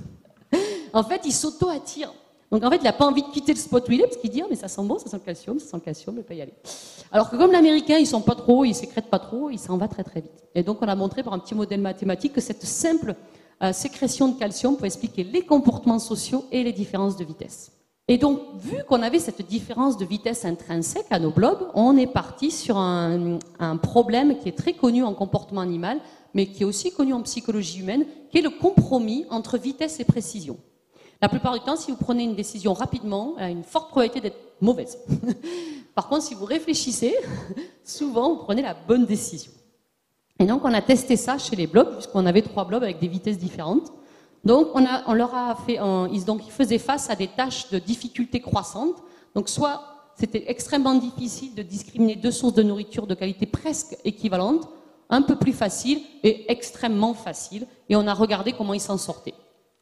S2: En fait, il s'auto-attire. Donc en fait, il n'a pas envie de quitter le spot où il est, parce qu'il dit, oh, mais ça sent bon, ça sent le calcium, ça sent le calcium, il ne peut pas y aller. Alors que comme l'américain, il ne sent pas trop, il ne sécrète pas trop, il s'en va très très vite. Et donc on a montré par un petit modèle mathématique que cette simple euh, sécrétion de calcium peut expliquer les comportements sociaux et les différences de vitesse. Et donc, vu qu'on avait cette différence de vitesse intrinsèque à nos blobs, on est parti sur un, un problème qui est très connu en comportement animal, mais qui est aussi connu en psychologie humaine, qui est le compromis entre vitesse et précision. La plupart du temps, si vous prenez une décision rapidement, elle a une forte probabilité d'être mauvaise. Par contre, si vous réfléchissez, souvent, vous prenez la bonne décision. Et donc, on a testé ça chez les blobs, puisqu'on avait trois blobs avec des vitesses différentes. Donc, on, a, on leur a fait, un, ils, donc, ils faisaient face à des tâches de difficulté croissante. Donc, soit c'était extrêmement difficile de discriminer deux sources de nourriture de qualité presque équivalente, un peu plus facile et extrêmement facile. Et on a regardé comment ils s'en sortaient.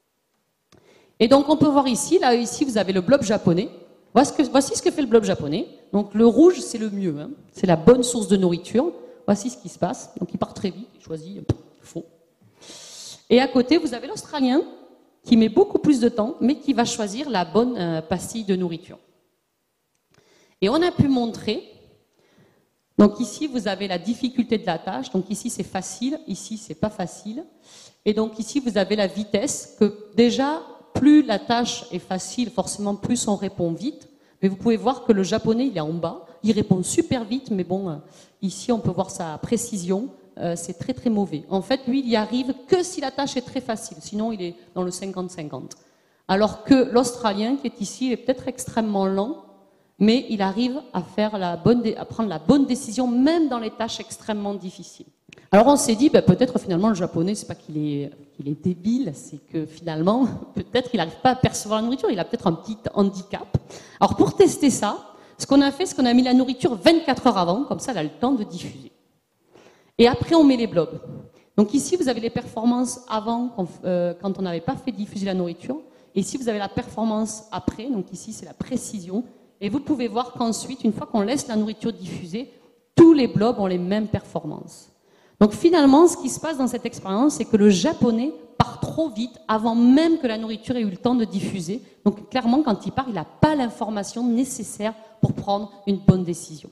S2: Et donc, on peut voir ici, là, ici, vous avez le blob japonais. Voici ce que, voici ce que fait le blob japonais. Donc, le rouge, c'est le mieux, hein. C'est la bonne source de nourriture. Voici ce qui se passe. Donc, il part très vite, il choisit, pff, faux. Et à côté, vous avez l'Australien, qui met beaucoup plus de temps, mais qui va choisir la bonne euh, pastille de nourriture. Et on a pu montrer, donc ici, vous avez la difficulté de la tâche. Donc ici, c'est facile, ici, c'est pas facile. Et donc ici, vous avez la vitesse, que déjà, plus la tâche est facile, forcément plus on répond vite. Mais vous pouvez voir que le japonais, il est en bas. Il répond super vite, mais bon, euh, ici, on peut voir sa précision. Euh, c'est très très mauvais. En fait, lui, il y arrive que si la tâche est très facile. Sinon, il est dans le cinquante cinquante. Alors que l'Australien, qui est ici, il est peut-être extrêmement lent, mais il arrive à, faire la bonne à prendre la bonne décision, même dans les tâches extrêmement difficiles. Alors on s'est dit, ben, peut-être finalement le japonais, c'est pas qu'il est, qu'il est débile, c'est que finalement, peut-être qu'il n'arrive pas à percevoir la nourriture, il a peut-être un petit handicap. Alors pour tester ça, ce qu'on a fait, c'est qu'on a mis la nourriture vingt-quatre heures avant, comme ça elle a le temps de diffuser. Et après on met les blobs. Donc ici vous avez les performances avant, euh, quand on n'avait pas fait diffuser la nourriture, et ici vous avez la performance après, donc ici c'est la précision, et vous pouvez voir qu'ensuite, une fois qu'on laisse la nourriture diffuser, tous les blobs ont les mêmes performances. Donc finalement, ce qui se passe dans cette expérience, c'est que le japonais part trop vite avant même que la nourriture ait eu le temps de diffuser. Donc clairement, quand il part, il n'a pas l'information nécessaire pour prendre une bonne décision.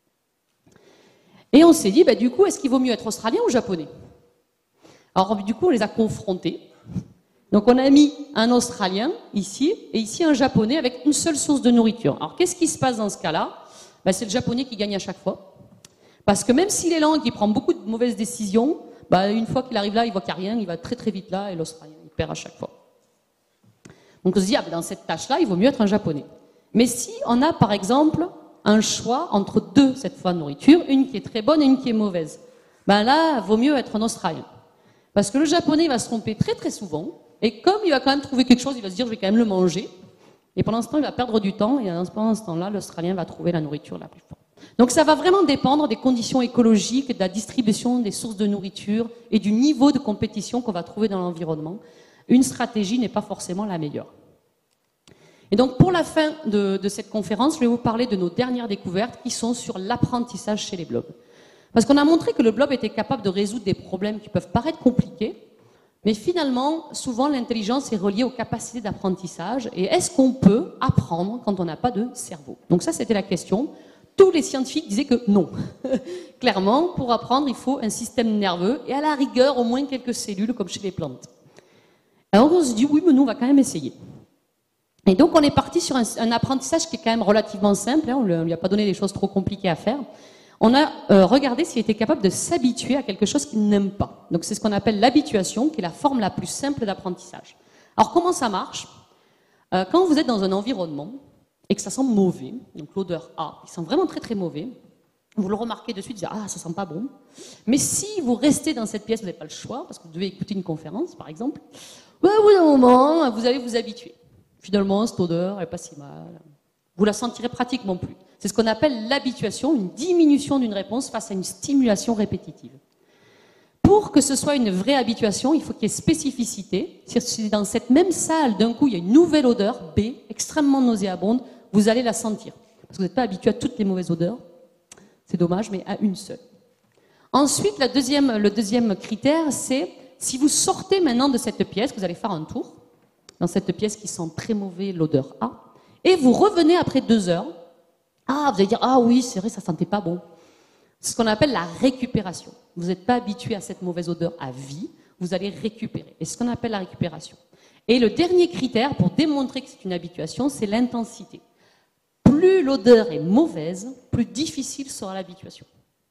S2: Et on s'est dit, bah, du coup, est-ce qu'il vaut mieux être australien ou japonais? Alors du coup, on les a confrontés. Donc on a mis un australien ici, et ici un japonais avec une seule source de nourriture. Alors qu'est-ce qui se passe dans ce cas-là? Bah, c'est le japonais qui gagne à chaque fois. Parce que même s'il est lent et qu'il prend beaucoup de mauvaises décisions, bah, une fois qu'il arrive là, il voit qu'il n'y a rien, il va très très vite là, et l'Australien, il perd à chaque fois. Donc on se dit, ah, bah, dans cette tâche-là, il vaut mieux être un japonais. Mais si on a par exemple un choix entre deux, cette fois, de nourriture, une qui est très bonne et une qui est mauvaise, bah, là, il vaut mieux être un australien. Parce que le japonais va se tromper très très souvent, et comme il va quand même trouver quelque chose, il va se dire, je vais quand même le manger, et pendant ce temps, il va perdre du temps, et pendant ce temps-là, l'Australien va trouver la nourriture la plus forte. Donc ça va vraiment dépendre des conditions écologiques, de la distribution des sources de nourriture et du niveau de compétition qu'on va trouver dans l'environnement. Une stratégie n'est pas forcément la meilleure. Et donc pour la fin de, de cette conférence, je vais vous parler de nos dernières découvertes qui sont sur l'apprentissage chez les blobs. Parce qu'on a montré que le blob était capable de résoudre des problèmes qui peuvent paraître compliqués, mais finalement, souvent l'intelligence est reliée aux capacités d'apprentissage. Et est-ce qu'on peut apprendre quand on n'a pas de cerveau? Donc ça, c'était la question. tous les scientifiques disaient que non. Clairement, pour apprendre, il faut un système nerveux et à la rigueur, au moins quelques cellules, comme chez les plantes. Alors on se dit, oui, mais nous, on va quand même essayer. Et donc, on est parti sur un, un apprentissage qui est quand même relativement simple. Hein, on ne lui a pas donné des choses trop compliquées à faire. On a euh, regardé s'il était capable de s'habituer à quelque chose qu'il n'aime pas. Donc, c'est ce qu'on appelle l'habituation, qui est la forme la plus simple d'apprentissage. Alors, comment ça marche? euh, Quand vous êtes dans un environnement et que ça sent mauvais, donc l'odeur A, il sent vraiment très très mauvais, vous le remarquez de suite, vous dites, ah, ça sent pas bon. Mais si vous restez dans cette pièce, vous n'avez pas le choix, parce que vous devez écouter une conférence, par exemple, ben, au bout d'un moment, vous allez vous habituer. Finalement, cette odeur, elle n'est pas si mal. Vous la sentirez pratiquement plus. C'est ce qu'on appelle l'habituation, une diminution d'une réponse face à une stimulation répétitive. Pour que ce soit une vraie habituation, il faut qu'il y ait spécificité. Si dans cette même salle, d'un coup, il y a une nouvelle odeur, B, extrêmement nauséabonde, vous allez la sentir. Parce que vous n'êtes pas habitué à toutes les mauvaises odeurs. C'est dommage, mais à une seule. Ensuite, la deuxième, le deuxième critère, c'est si vous sortez maintenant de cette pièce, vous allez faire un tour, dans cette pièce qui sent très mauvais l'odeur A, et vous revenez après deux heures, ah, vous allez dire, ah oui, c'est vrai, ça sentait pas bon. C'est ce qu'on appelle la récupération. Vous n'êtes pas habitué à cette mauvaise odeur à vie, vous allez récupérer. Et c'est ce qu'on appelle la récupération. Et le dernier critère pour démontrer que c'est une habituation, c'est l'intensité. Plus l'odeur est mauvaise, plus difficile sera l'habituation.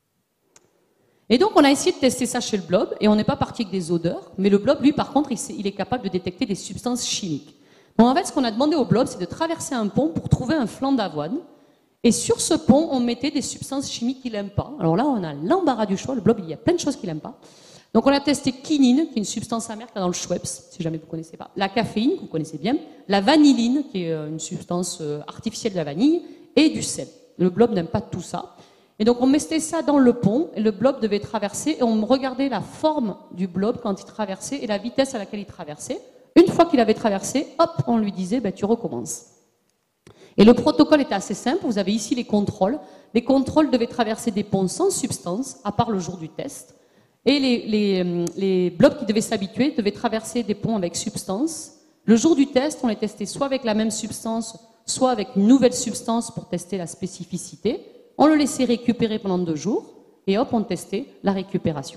S2: Et donc, on a essayé de tester ça chez le blob, et on n'est pas parti avec des odeurs, mais le blob, lui, par contre, il est capable de détecter des substances chimiques. Donc, en fait, ce qu'on a demandé au blob, c'est de traverser un pont pour trouver un flanc d'avoine, et sur ce pont, on mettait des substances chimiques qu'il n'aime pas. Alors là, on a l'embarras du choix, le blob, il y a plein de choses qu'il n'aime pas. Donc, on a testé quinine, qui est une substance amère qu'il y a dans le Schweppes, si jamais vous ne connaissez pas, la caféine, que vous connaissez bien, la vanilline, qui est une substance artificielle de la vanille, et du sel. Le blob n'aime pas tout ça. Et donc on mettait ça dans le pont, et le blob devait traverser, et on regardait la forme du blob quand il traversait, et la vitesse à laquelle il traversait. Une fois qu'il avait traversé, hop, on lui disait, ben, tu recommences. Et le protocole était assez simple, vous avez ici les contrôles. Les contrôles devaient traverser des ponts sans substance, à part le jour du test. Et les, les, les blobs qui devaient s'habituer devaient traverser des ponts avec substance. Le jour du test, on les testait soit avec la même substance, soit avec une nouvelle substance pour tester la spécificité. On le laissait récupérer pendant deux jours, et hop, on testait la récupération.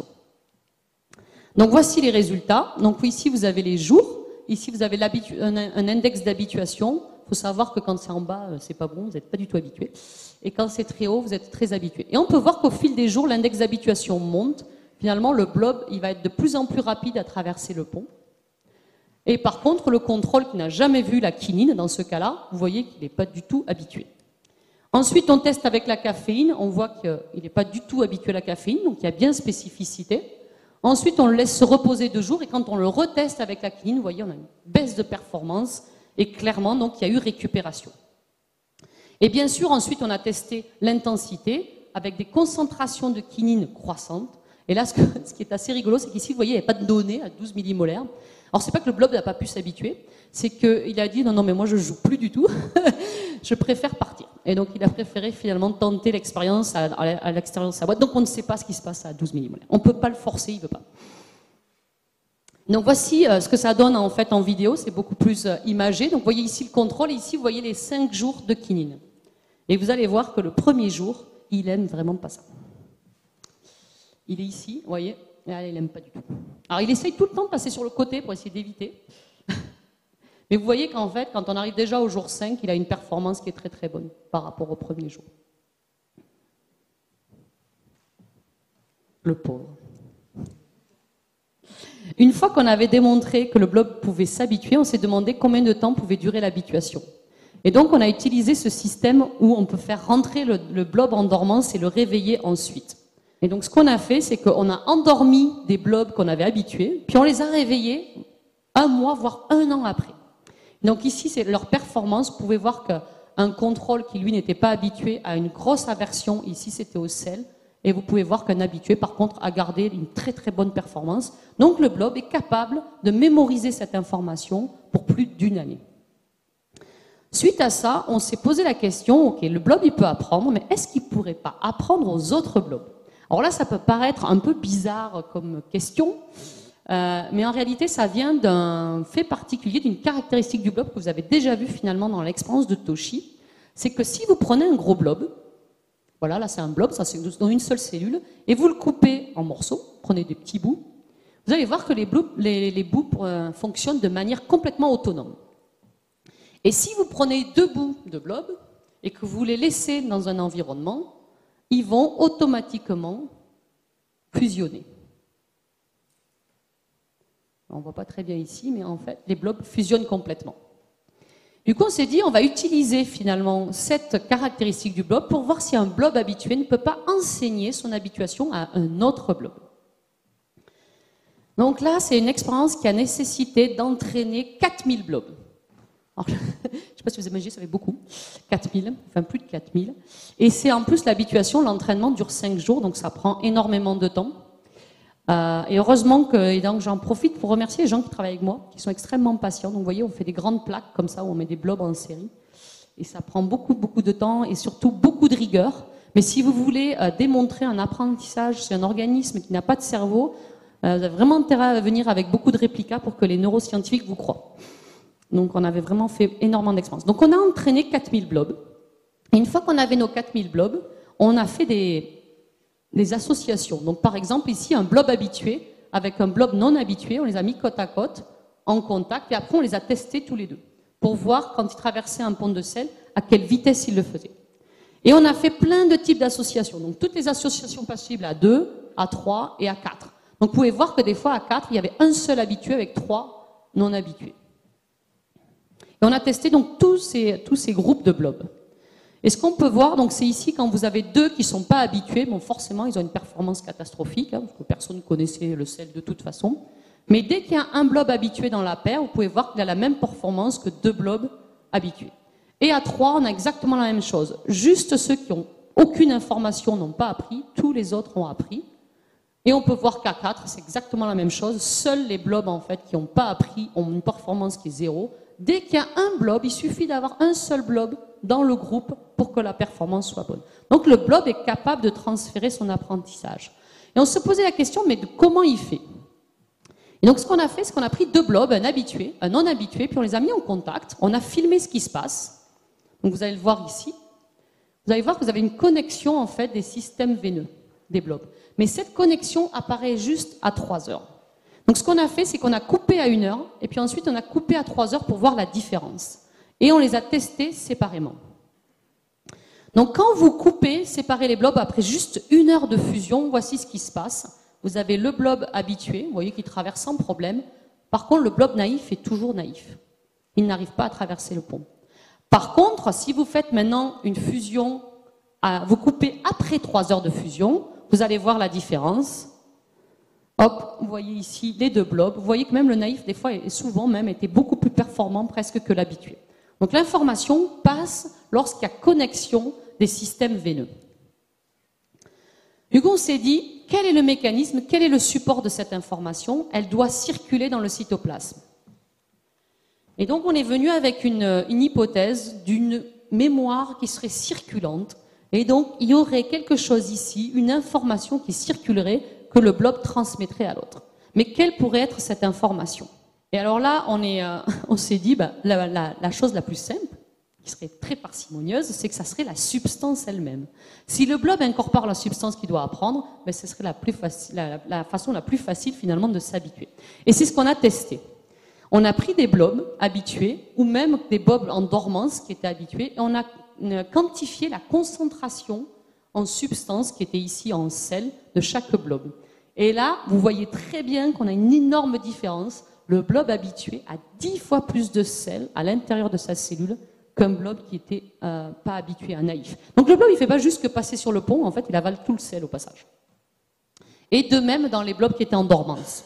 S2: Donc voici les résultats. Donc ici, vous avez les jours. Ici, vous avez un, un index d'habituation. Il faut savoir que quand c'est en bas, c'est pas bon, vous n'êtes pas du tout habitué. Et quand c'est très haut, vous êtes très habitué. Et on peut voir qu'au fil des jours, l'index d'habituation monte. Finalement, le blob, il va être de plus en plus rapide à traverser le pont. Et par contre, le contrôle qui n'a jamais vu la quinine, dans ce cas-là, vous voyez qu'il n'est pas du tout habitué. Ensuite, on teste avec la caféine. On voit qu'il n'est pas du tout habitué à la caféine, donc il y a bien spécificité. Ensuite, on le laisse se reposer deux jours, et quand on le reteste avec la quinine, vous voyez, on a une baisse de performance, et clairement, donc, il y a eu récupération. Et bien sûr, ensuite, on a testé l'intensité avec des concentrations de quinine croissantes. Et là, ce, que, ce qui est assez rigolo, c'est qu'ici, vous voyez, il n'y a pas de données à douze millimolaires. Alors, c'est pas que le blob n'a pas pu s'habituer, c'est qu'il a dit, non, non, mais moi, je joue plus du tout, je préfère partir. Et donc, il a préféré finalement tenter l'expérience à, à l'extérieur de sa boîte. Donc, on ne sait pas ce qui se passe à douze millimolaires. On ne peut pas le forcer, il ne veut pas. Donc, voici euh, ce que ça donne en fait en vidéo, c'est beaucoup plus euh, imagé. Donc, vous voyez ici le contrôle, et ici, vous voyez les cinq jours de quinine. Et vous allez voir que le premier jour, il aime vraiment pas ça. Il est ici, vous voyez, et là, il n'aime pas du tout. Alors, il essaye tout le temps de passer sur le côté pour essayer d'éviter. Mais vous voyez qu'en fait, quand on arrive déjà au jour cinq, il a une performance qui est très très bonne par rapport au premier jour. Le pauvre. Une fois qu'on avait démontré que le blob pouvait s'habituer, on s'est demandé combien de temps pouvait durer l'habituation. Et donc, on a utilisé ce système où on peut faire rentrer le, le blob en dormance et le réveiller ensuite. Et donc, ce qu'on a fait, c'est qu'on a endormi des blobs qu'on avait habitués, puis on les a réveillés un mois, voire un an après. Donc ici, c'est leur performance. Vous pouvez voir qu'un contrôle qui, lui, n'était pas habitué à une grosse aversion, ici, c'était au sel. Et vous pouvez voir qu'un habitué, par contre, a gardé une très très bonne performance. Donc le blob est capable de mémoriser cette information pour plus d'une année. Suite à ça, on s'est posé la question, ok, le blob, il peut apprendre, mais est-ce qu'il ne pourrait pas apprendre aux autres blobs? Alors là, ça peut paraître un peu bizarre comme question, Euh, mais en réalité, ça vient d'un fait particulier, d'une caractéristique du blob que vous avez déjà vu finalement dans l'expérience de Toshi. C'est que si vous prenez un gros blob Voilà, là c'est un blob, ça c'est dans une seule cellule, et vous le coupez en morceaux, prenez des petits bouts, vous allez voir que les, bouts, les, les bouts euh, fonctionnent de manière complètement autonome. Et si vous prenez deux bouts de blob et que vous les laissez dans un environnement, ils vont automatiquement fusionner. On ne voit pas très bien ici, mais en fait, les blobs fusionnent complètement. Du coup, on s'est dit, on va utiliser finalement cette caractéristique du blob pour voir si un blob habitué ne peut pas enseigner son habituation à un autre blob. Donc là, c'est une expérience qui a nécessité d'entraîner quatre mille blobs. Alors, je ne sais pas si vous imaginez, ça fait beaucoup. quatre mille, enfin plus de quatre mille. Et c'est en plus l'habituation, l'entraînement dure cinq jours, donc ça prend énormément de temps. Euh, et heureusement que et donc j'en profite pour remercier les gens qui travaillent avec moi, qui sont extrêmement patients. Donc vous voyez, on fait des grandes plaques comme ça, où on met des blobs en série. Et ça prend beaucoup, beaucoup de temps et surtout beaucoup de rigueur. Mais si vous voulez euh, démontrer un apprentissage sur un organisme qui n'a pas de cerveau, euh, vous avez vraiment intérêt à venir avec beaucoup de réplicas pour que les neuroscientifiques vous croient. Donc on avait vraiment fait énormément d'expériences. Donc on a entraîné quatre mille blobs. Et une fois qu'on avait nos quatre mille blobs, on a fait des... des associations. Donc, par exemple, ici, un blob habitué avec un blob non habitué, on les a mis côte à côte, en contact, et après, on les a testés tous les deux pour voir, quand ils traversaient un pont de sel, à quelle vitesse ils le faisaient. Et on a fait plein de types d'associations. Donc, toutes les associations possibles à deux, à trois et à quatre. Donc, vous pouvez voir que des fois, à quatre, il y avait un seul habitué avec trois non habitués. Et on a testé donc tous ces, tous ces groupes de blobs. Et ce qu'on peut voir, donc c'est ici quand vous avez deux qui ne sont pas habitués, bon forcément ils ont une performance catastrophique, hein, parce que personne ne connaissait le sel de toute façon. Mais dès qu'il y a un blob habitué dans la paire, vous pouvez voir qu'il a la même performance que deux blobs habitués. Et à trois, on a exactement la même chose. Juste ceux qui n'ont aucune information n'ont pas appris, tous les autres ont appris. Et on peut voir qu'à quatre, c'est exactement la même chose. Seuls les blobs en fait qui n'ont pas appris ont une performance qui est zéro. Dès qu'il y a un blob, il suffit d'avoir un seul blob dans le groupe pour que la performance soit bonne. Donc le blob est capable de transférer son apprentissage. Et on se posait la question, mais de comment il fait? Et donc ce qu'on a fait, c'est qu'on a pris deux blobs, un habitué, un non habitué, puis on les a mis en contact, on a filmé ce qui se passe. Donc vous allez le voir ici. Vous allez voir que vous avez une connexion en fait des systèmes veineux, des blobs. Mais cette connexion apparaît juste à trois heures. Donc ce qu'on a fait, c'est qu'on a coupé à une heure, et puis ensuite on a coupé à trois heures pour voir la différence. Et on les a testés séparément. Donc quand vous coupez, séparez les blobs après juste une heure de fusion, voici ce qui se passe. Vous avez le blob habitué, vous voyez qu'il traverse sans problème. Par contre, le blob naïf est toujours naïf. Il n'arrive pas à traverser le pont. Par contre, si vous faites maintenant une fusion, à, vous coupez après trois heures de fusion, vous allez voir la différence. Hop, vous voyez ici les deux blobs. Vous voyez que même le naïf, des fois, et souvent même, était beaucoup plus performant presque que l'habitué. Donc l'information passe lorsqu'il y a connexion des systèmes veineux. Du coup, on s'est dit, quel est le mécanisme, quel est le support de cette information? Elle doit circuler dans le cytoplasme. Et donc, on est venu avec une, une hypothèse d'une mémoire qui serait circulante. Et donc, il y aurait quelque chose ici, une information qui circulerait, que le blob transmettrait à l'autre. Mais quelle pourrait être cette information? Et alors là, on, est, euh, on s'est dit, bah, la, la, la chose la plus simple, qui serait très parcimonieuse, c'est que ça serait la substance elle-même. Si le blob incorpore la substance qu'il doit apprendre, ben, ce serait la, plus facile, la, la façon la plus facile finalement de s'habituer. Et c'est ce qu'on a testé. On a pris des blobs habitués, ou même des blobs en dormance qui étaient habitués, et on a quantifié la concentration en substance qui était ici en sel de chaque blob. Et là, vous voyez très bien qu'on a une énorme différence. Le blob habitué a dix fois plus de sel à l'intérieur de sa cellule qu'un blob qui n'était euh, pas habitué à naïf. Donc le blob, il ne fait pas juste que passer sur le pont, en fait, il avale tout le sel au passage. Et de même dans les blobs qui étaient en dormance.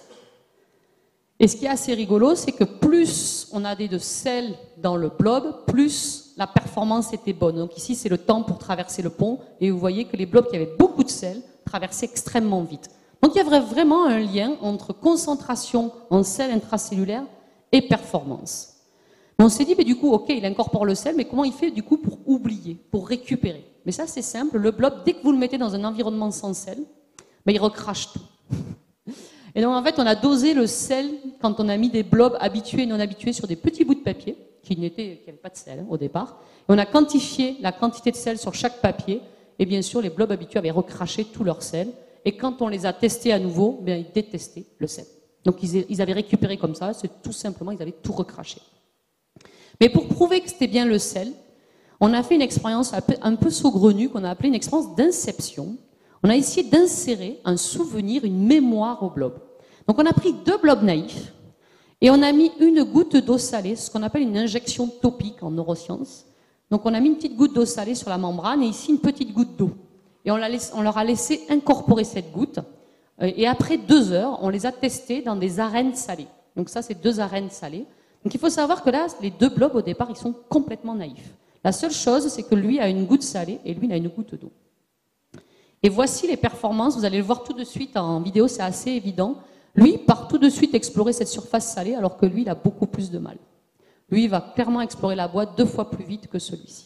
S2: Et ce qui est assez rigolo, c'est que plus on a de sel dans le blob, plus la performance était bonne. Donc ici, c'est le temps pour traverser le pont, et vous voyez que les blobs qui avaient beaucoup de sel traversaient extrêmement vite. Donc il y avait vraiment un lien entre concentration en sel intracellulaire et performance. Mais on s'est dit, mais du coup, ok, il incorpore le sel, mais comment il fait du coup pour oublier, pour récupérer? Mais ça, c'est simple. Le blob, dès que vous le mettez dans un environnement sans sel, ben, il recrache tout. Et donc en fait, on a dosé le sel quand on a mis des blobs habitués et non habitués sur des petits bouts de papier qui n'avaient pas de sel hein, au départ. Et on a quantifié la quantité de sel sur chaque papier. Et bien sûr, les blobs habitués avaient recraché tout leur sel. Et quand on les a testés à nouveau, bien, ils détestaient le sel. Donc ils, ils avaient récupéré comme ça, c'est tout simplement, ils avaient tout recraché. Mais pour prouver que c'était bien le sel, on a fait une expérience un peu, un peu saugrenue qu'on a appelée une expérience d'inception. On a essayé d'insérer un souvenir, une mémoire au blob. Donc on a pris deux blobs naïfs et on a mis une goutte d'eau salée, ce qu'on appelle une injection topique en neurosciences. Donc on a mis une petite goutte d'eau salée sur la membrane et ici une petite goutte d'eau. Et on, la laisse, on leur a laissé incorporer cette goutte. Et après deux heures, on les a testés dans des arènes salées. Donc ça, c'est deux arènes salées. Donc il faut savoir que là, les deux blobs, au départ, ils sont complètement naïfs. La seule chose, c'est que lui a une goutte salée et lui, il a une goutte d'eau. Et voici les performances. Vous allez le voir tout de suite en vidéo, c'est assez évident. Lui part tout de suite explorer cette surface salée, alors que lui, il a beaucoup plus de mal. Lui, il va clairement explorer la boîte deux fois plus vite que celui-ci.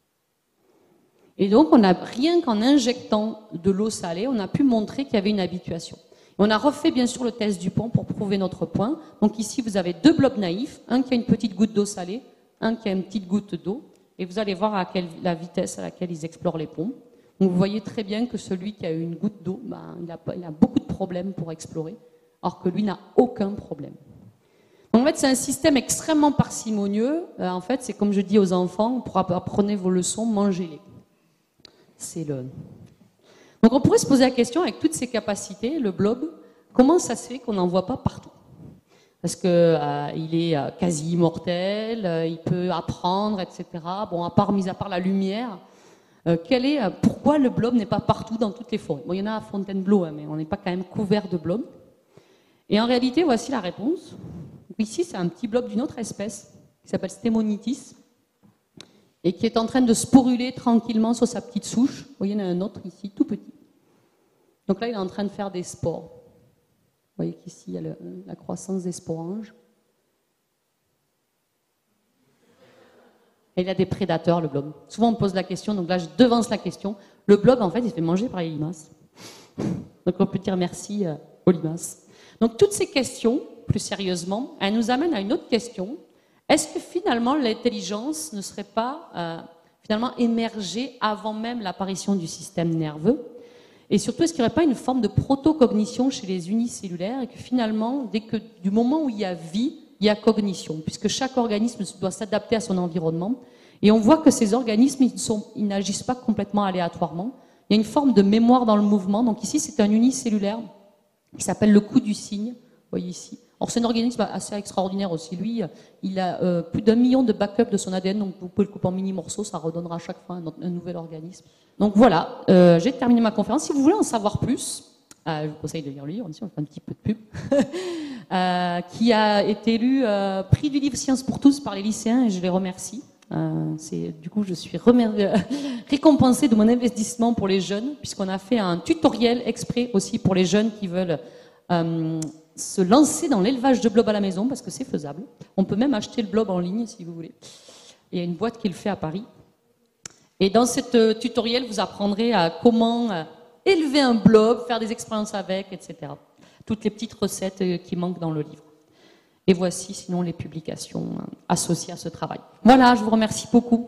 S2: Et donc, on a, rien qu'en injectant de l'eau salée, on a pu montrer qu'il y avait une habituation. Et on a refait bien sûr le test Dupont pour prouver notre point. Donc ici, vous avez deux blobs naïfs, un qui a une petite goutte d'eau salée, un qui a une petite goutte d'eau. Et vous allez voir à quelle, la vitesse à laquelle ils explorent les ponts. Donc vous voyez très bien que celui qui a une goutte d'eau, ben, il, a, il a beaucoup de problèmes pour explorer, alors que lui n'a aucun problème. Donc en fait, c'est un système extrêmement parcimonieux. Euh, en fait, c'est comme je dis aux enfants, pour apprenez vos leçons, mangez-les. C'est le... Donc on pourrait se poser la question, avec toutes ces capacités, le blob, comment ça se fait qu'on n'en voit pas partout? Parce qu'il euh, est euh, quasi immortel, euh, il peut apprendre, et cetera. Bon, à part, mis à part la lumière, euh, quel est, euh, pourquoi le blob n'est pas partout dans toutes les forêts? Bon, il y en a à Fontainebleau, hein, mais on n'est pas quand même couvert de blobs. Et en réalité, voici la réponse. Ici, c'est un petit blob d'une autre espèce, qui s'appelle Stemonitis, et qui est en train de sporuler tranquillement sur sa petite souche. Vous voyez, il y en a un autre ici, tout petit. Donc là, il est en train de faire des spores. Vous voyez qu'ici, il y a le, la croissance des sporanges. Et il a des prédateurs, le blob. Souvent, on me pose la question, donc là, je devance la question. Le blob, en fait, il se fait manger par les limaces. Donc, on peut dire merci euh, aux limaces. Donc, toutes ces questions, plus sérieusement, elles nous amènent à une autre question. Est-ce que finalement l'intelligence ne serait pas euh, finalement émergée avant même l'apparition du système nerveux? Et surtout, est-ce qu'il n'y aurait pas une forme de protocognition chez les unicellulaires et que finalement, dès que du moment où il y a vie, il y a cognition, puisque chaque organisme doit s'adapter à son environnement. Et on voit que ces organismes, ils, sont, ils n'agissent pas complètement aléatoirement. Il y a une forme de mémoire dans le mouvement. Donc ici, c'est un unicellulaire qui s'appelle le coup du cygne. Vous voyez ici. Alors c'est un organisme assez extraordinaire aussi. Lui, il a euh, plus d'un million de backups de son A D N, donc vous pouvez le couper en mini morceaux, ça redonnera à chaque fois un, un nouvel organisme. Donc voilà, euh, j'ai terminé ma conférence. Si vous voulez en savoir plus, euh, je vous conseille de lire le livre, ici on fait un petit peu de pub, euh, qui a été élu euh, prix du livre Science pour tous par les lycéens, et je les remercie. Euh, c'est, du coup, je suis remer- récompensée de mon investissement pour les jeunes, puisqu'on a fait un tutoriel exprès aussi pour les jeunes qui veulent euh, se lancer dans l'élevage de blobs à la maison, parce que c'est faisable. On peut même acheter le blob en ligne, si vous voulez. Il y a une boîte qui le fait à Paris. Et dans ce euh, tutoriel, vous apprendrez à comment euh, élever un blob, faire des expériences avec, et cetera. Toutes les petites recettes euh, qui manquent dans le livre. Et voici sinon les publications euh, associées à ce travail. Voilà, je vous remercie beaucoup.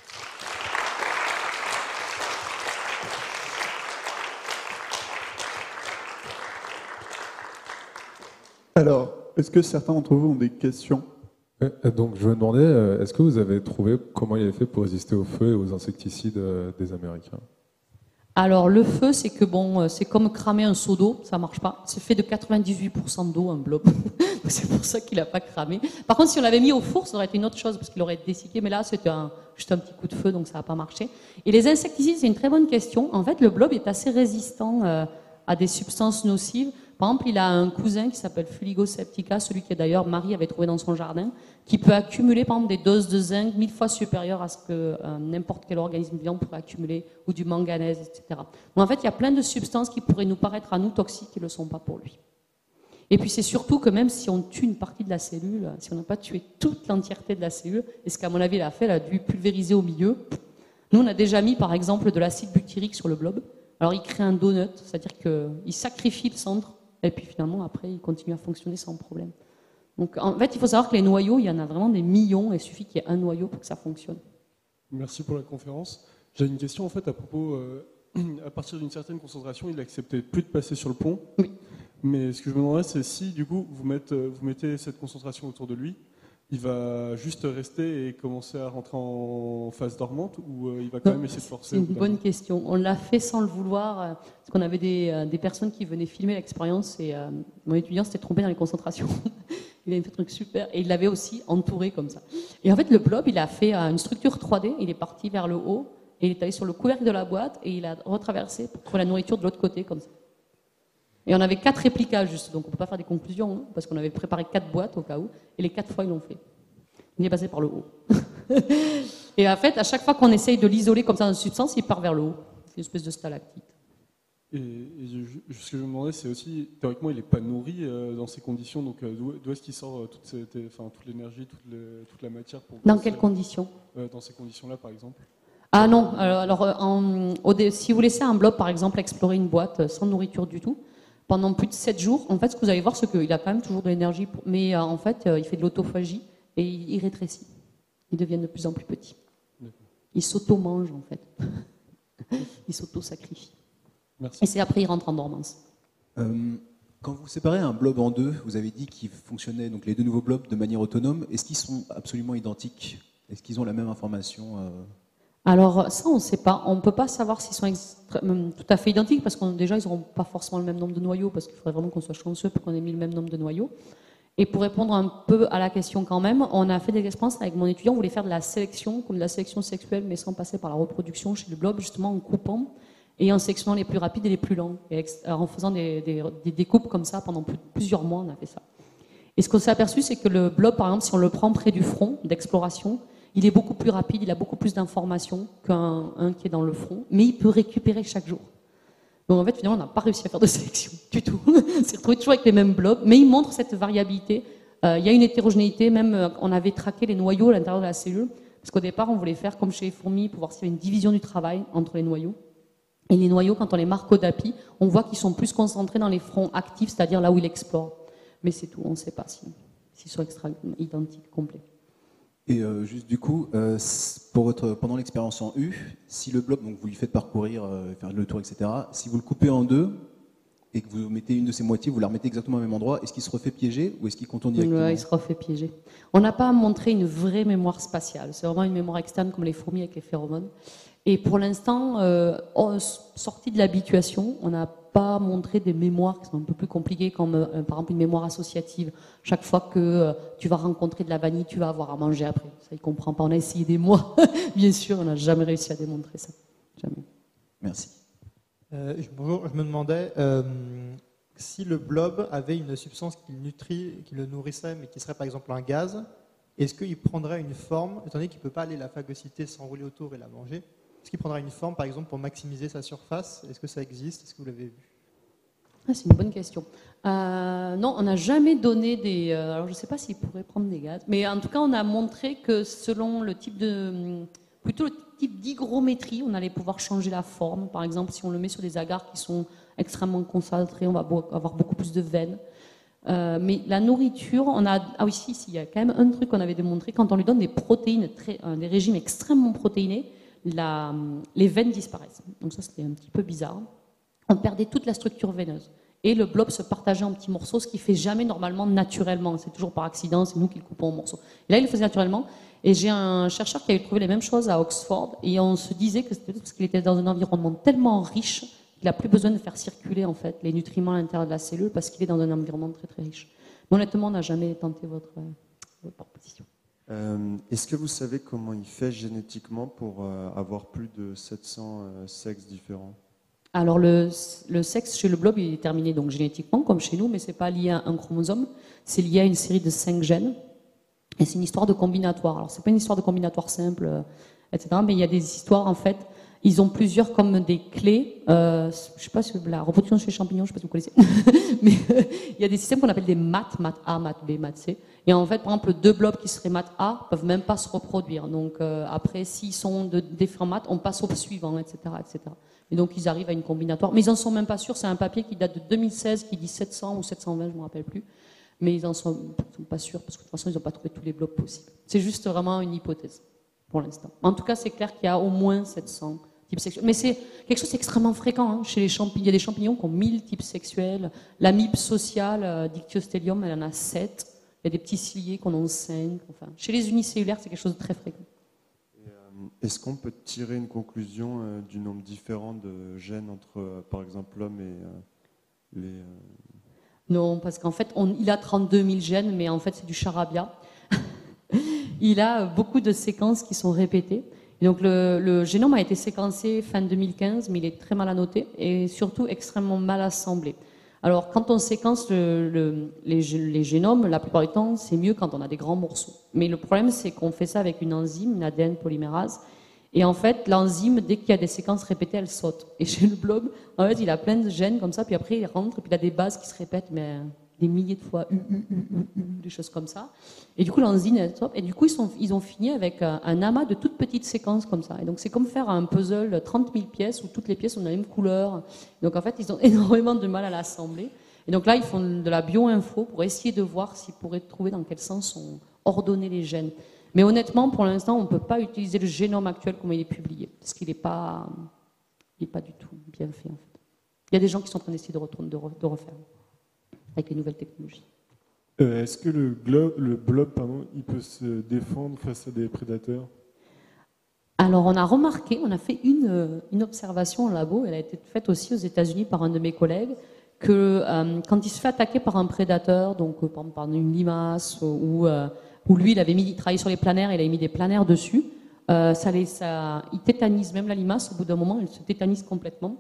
S1: Alors, est-ce que certains d'entre vous ont des questions?
S5: Donc, je me demandais, est-ce que vous avez trouvé comment il avait fait pour résister au feu et aux insecticides des Américains?
S2: Alors, le feu, c'est que bon, c'est comme cramer un seau d'eau, ça marche pas. C'est fait de quatre-vingt-dix-huit pour cent d'eau, un blob. C'est pour ça qu'il n'a pas cramé. Par contre, si on l'avait mis au four, ça aurait été une autre chose, parce qu'il aurait été dessicqué. Mais là, c'était un, juste un petit coup de feu, donc ça n'a pas marché. Et les insecticides, c'est une très bonne question. En fait, le blob est assez résistant euh, à des substances nocives. Par exemple, il a un cousin qui s'appelle Fuligo septica, celui que d'ailleurs Marie avait trouvé dans son jardin, qui peut accumuler par exemple des doses de zinc mille fois supérieures à ce que euh, n'importe quel organisme vivant pourrait accumuler, ou du manganèse, et cetera. Donc en fait, il y a plein de substances qui pourraient nous paraître à nous toxiques qui ne le sont pas pour lui. Et puis c'est surtout que même si on tue une partie de la cellule, si on n'a pas tué toute l'entièreté de la cellule, et ce qu'à mon avis il a fait, il a dû pulvériser au milieu. Nous, on a déjà mis par exemple de l'acide butyrique sur le blob. Alors il crée un donut, c'est-à-dire qu'il sacrifie le centre, et puis finalement, après, il continue à fonctionner sans problème. Donc, en fait, il faut savoir que les noyaux, il y en a vraiment des millions, et il suffit qu'il y ait un noyau pour que ça fonctionne.
S6: Merci pour la conférence. J'ai une question en fait à propos, euh, à partir d'une certaine concentration, il acceptait plus de passer sur le pont.
S2: Oui.
S6: Mais ce que je me demanderais, c'est si du coup vous mettez, vous mettez cette concentration autour de lui, il va juste rester et commencer à rentrer en phase dormante ou euh, il va quand
S2: Non,
S6: même essayer de forcer?
S2: C'est une bonne question. On l'a fait sans le vouloir, euh, parce qu'on avait des, euh, des personnes qui venaient filmer l'expérience et euh, mon étudiant s'était trompé dans les concentrations. Il avait fait un truc super et il l'avait aussi entouré comme ça. Et en fait, le blob, il a fait euh, une structure trois D, il est parti vers le haut et il est allé sur le couvercle de la boîte et il a retraversé pour trouver la nourriture de l'autre côté comme ça. Et on avait quatre réplicages juste, donc on ne peut pas faire des conclusions, hein, parce qu'on avait préparé quatre boîtes au cas où, et les quatre fois ils l'ont fait. Il est passé par le haut. Et en fait, à chaque fois qu'on essaye de l'isoler comme ça dans une substance, il part vers le haut. C'est une espèce de stalactite.
S6: Et, et je, ce que je me demandais, c'est aussi, théoriquement, il n'est pas nourri euh, dans ces conditions, donc euh, d'où, d'où est-ce qu'il sort euh, toute, cette, enfin, toute l'énergie, toute, les, toute la matière pour
S2: Dans quelles conditions
S6: euh, Dans ces conditions-là, par exemple.
S2: Ah non, alors, alors en, au, si vous laissez un blob, par exemple, explorer une boîte sans nourriture du tout, pendant plus de sept jours, en fait, ce que vous allez voir, c'est qu'il a quand même toujours de l'énergie, pour, mais euh, en fait, euh, il fait de l'autophagie et il, il rétrécit. Ils deviennent de plus en plus petits. Il s'auto-mange, en fait. Il s'auto-sacrifie.
S6: Merci.
S2: Et c'est après, il rentre en dormance.
S7: Euh, quand vous séparez un blob en deux, vous avez dit qu'ils fonctionnaient, donc les deux nouveaux blobs, de manière autonome. Est-ce qu'ils sont absolument identiques? Est-ce qu'ils ont la même information euh...
S2: Alors ça, on ne sait pas. On ne peut pas savoir s'ils sont extra... tout à fait identiques, parce que déjà, ils n'auront pas forcément le même nombre de noyaux, parce qu'il faudrait vraiment qu'on soit chanceux pour qu'on ait mis le même nombre de noyaux. Et pour répondre un peu à la question quand même, on a fait des expériences avec mon étudiant, on voulait faire de la sélection, comme de la sélection sexuelle, mais sans passer par la reproduction chez le blob, justement en coupant et en sélectionnant les plus rapides et les plus lents. Et en faisant des, des, des découpes comme ça pendant plusieurs mois, on a fait ça. Et ce qu'on s'est aperçu, c'est que le blob, par exemple, si on le prend près du front d'exploration, il est beaucoup plus rapide, il a beaucoup plus d'informations qu'un un qui est dans le front, mais il peut récupérer chaque jour. Donc en fait, finalement, on n'a pas réussi à faire de sélection du tout. On s'est retrouvé toujours avec les mêmes blobs, mais il montre cette variabilité. Euh, il y a une hétérogénéité, même euh, on avait traqué les noyaux à l'intérieur de la cellule, parce qu'au départ, on voulait faire comme chez les fourmis, pour voir s'il y avait une division du travail entre les noyaux. Et les noyaux, quand on les marque au D A P I, on voit qu'ils sont plus concentrés dans les fronts actifs, c'est-à-dire là où il explore. Mais c'est tout, on ne sait pas s'ils si sont extra identiques, complets.
S7: Et euh, juste du coup, euh, pour votre, pendant l'expérience en U, si le blob, donc vous lui faites parcourir, euh, faire le tour, et cetera, si vous le coupez en deux et que vous mettez une de ses moitiés, vous la remettez exactement au même endroit, est-ce qu'il se refait piéger ou est-ce qu'il contourne directement?
S2: Ouais, il se refait piéger. On n'a pas montré une vraie mémoire spatiale, c'est vraiment une mémoire externe comme les fourmis avec les phéromones. Et pour l'instant, euh, sorti de l'habituation, on n'a pas montré des mémoires qui sont un peu plus compliquées, comme euh, par exemple une mémoire associative. Chaque fois que euh, tu vas rencontrer de la vanille, tu vas avoir à manger après. Ça, il ne comprend pas. On a essayé des mois, bien sûr, on n'a jamais réussi à démontrer ça. Jamais.
S7: Merci.
S8: Euh, bonjour, je me demandais euh, si le blob avait une substance qui le, nutrit, qui le nourrissait, mais qui serait par exemple un gaz, est-ce qu'il prendrait une forme, étant donné qu'il ne peut pas aller la phagocyter, s'enrouler autour et la manger? Est-ce qu'il prendra une forme, par exemple, pour maximiser sa surface? Est-ce que ça existe? Est-ce que vous l'avez vu?
S2: Ah, c'est une bonne question. Euh, non, on n'a jamais donné des... Euh, alors, je ne sais pas s'il pourrait prendre des gaz, mais en tout cas, on a montré que selon le type de... Plutôt le type d'hygrométrie, on allait pouvoir changer la forme. Par exemple, si on le met sur des agars qui sont extrêmement concentrés, on va avoir beaucoup plus de veines. Euh, mais la nourriture, on a... Ah oui, si, si, il y a quand même un truc qu'on avait démontré. Quand on lui donne des protéines, très, euh, des régimes extrêmement protéinés, La, les veines disparaissent. Donc ça, c'était un petit peu bizarre. On perdait toute la structure veineuse. Et le blob se partageait en petits morceaux, ce qu'il ne fait jamais normalement naturellement. C'est toujours par accident, c'est nous qui le coupons en morceaux. Et là, il le faisait naturellement. Et j'ai un chercheur qui avait trouvé les mêmes choses à Oxford. Et on se disait que c'était parce qu'il était dans un environnement tellement riche qu'il n'a plus besoin de faire circuler en fait, les nutriments à l'intérieur de la cellule parce qu'il est dans un environnement très très riche. Mais honnêtement, on n'a jamais tenté votre, votre proposition.
S9: Euh, Est-ce que vous savez comment il fait génétiquement pour euh, avoir plus de sept cents euh, sexes différents?
S2: Alors le, le sexe chez le blob il est déterminé donc génétiquement comme chez nous, mais c'est pas lié à un chromosome, c'est lié à une série de cinq gènes. Et c'est une histoire de combinatoire. Alors c'est pas une histoire de combinatoire simple, euh, et cetera. Mais il y a des histoires en fait. Ils ont plusieurs comme des clés. Euh, je sais pas si la reproduction chez les champignons, je sais pas si vous connaissez. Mais euh, il y a des systèmes qu'on appelle des maths, maths A, maths B, maths C. Et en fait, par exemple, deux blobs qui seraient maths A peuvent même pas se reproduire. Donc euh, après, s'ils sont de différents maths, on passe au suivant, et cetera, et cetera. Et donc ils arrivent à une combinatoire. Mais ils en sont même pas sûrs. C'est un papier qui date de deux mille seize qui dit sept cents ou sept cent vingt, je me rappelle plus. Mais ils en sont, sont pas sûrs parce que de toute façon, ils n'ont pas trouvé tous les blobs possibles. C'est juste vraiment une hypothèse. pour l'instant. En tout cas, c'est clair qu'il y a au moins sept cents types sexuels. Mais c'est quelque chose d'extrêmement fréquent. Hein. Chez les champignons, il y a des champignons qui ont mille types sexuels. L'amibe sociale, euh, Dictyostelium, elle en a sept. Il y a des petits ciliés qu'on en a cinq. Enfin, chez les unicellulaires, c'est quelque chose de très fréquent.
S9: Et, euh, est-ce qu'on peut tirer une conclusion euh, du nombre différent de gènes entre, euh, par exemple, l'homme et euh, les... Euh...
S2: Non, parce qu'en fait, on, il a trente-deux mille gènes, mais en fait, c'est du charabia. Il a beaucoup de séquences qui sont répétées. Et donc, le, le génome a été séquencé fin deux mille quinze, mais il est très mal annoté et surtout extrêmement mal assemblé. Alors, quand on séquence le, le, les, les génomes, la plupart du temps, c'est mieux quand on a des grands morceaux. Mais le problème, c'est qu'on fait ça avec une enzyme, une A D N polymérase. Et en fait, l'enzyme, dès qu'il y a des séquences répétées, elle saute. Et chez le blob, en fait, il a plein de gènes comme ça, puis après, il rentre, et puis il a des bases qui se répètent, mais des milliers de fois, U, U, U, U, U, des choses comme ça. Et du coup, l'enzyme, elle saute. Et du coup, ils, sont, ils ont fini avec un, un amas de toutes petites séquences comme ça. Et donc, c'est comme faire un puzzle trente mille pièces, où toutes les pièces ont la même couleur. Donc, en fait, ils ont énormément de mal à l'assembler. Et donc là, ils font de la bio-info pour essayer de voir s'ils pourraient trouver dans quel sens sont ordonnés les gènes. Mais honnêtement, pour l'instant, on ne peut pas utiliser le génome actuel comme il est publié, parce qu'il n'est pas, il n'est pas du tout bien fait, en fait. Il y a des gens qui sont en train d'essayer de, retourner, de, re, de refaire avec les nouvelles technologies.
S6: Euh, est-ce que le, globe, le blob, pardon, il peut se défendre face à des prédateurs?
S2: Alors, on a remarqué, on a fait une, une observation en labo, elle a été faite aussi aux États-Unis par un de mes collègues, que euh, quand il se fait attaquer par un prédateur, donc euh, par, par une limace ou... Euh, où lui, il avait mis, il travaillait sur les planaires, il avait mis des planaires dessus. Euh, ça, les, ça, il tétanise même la limace. Au bout d'un moment, elle se tétanise complètement.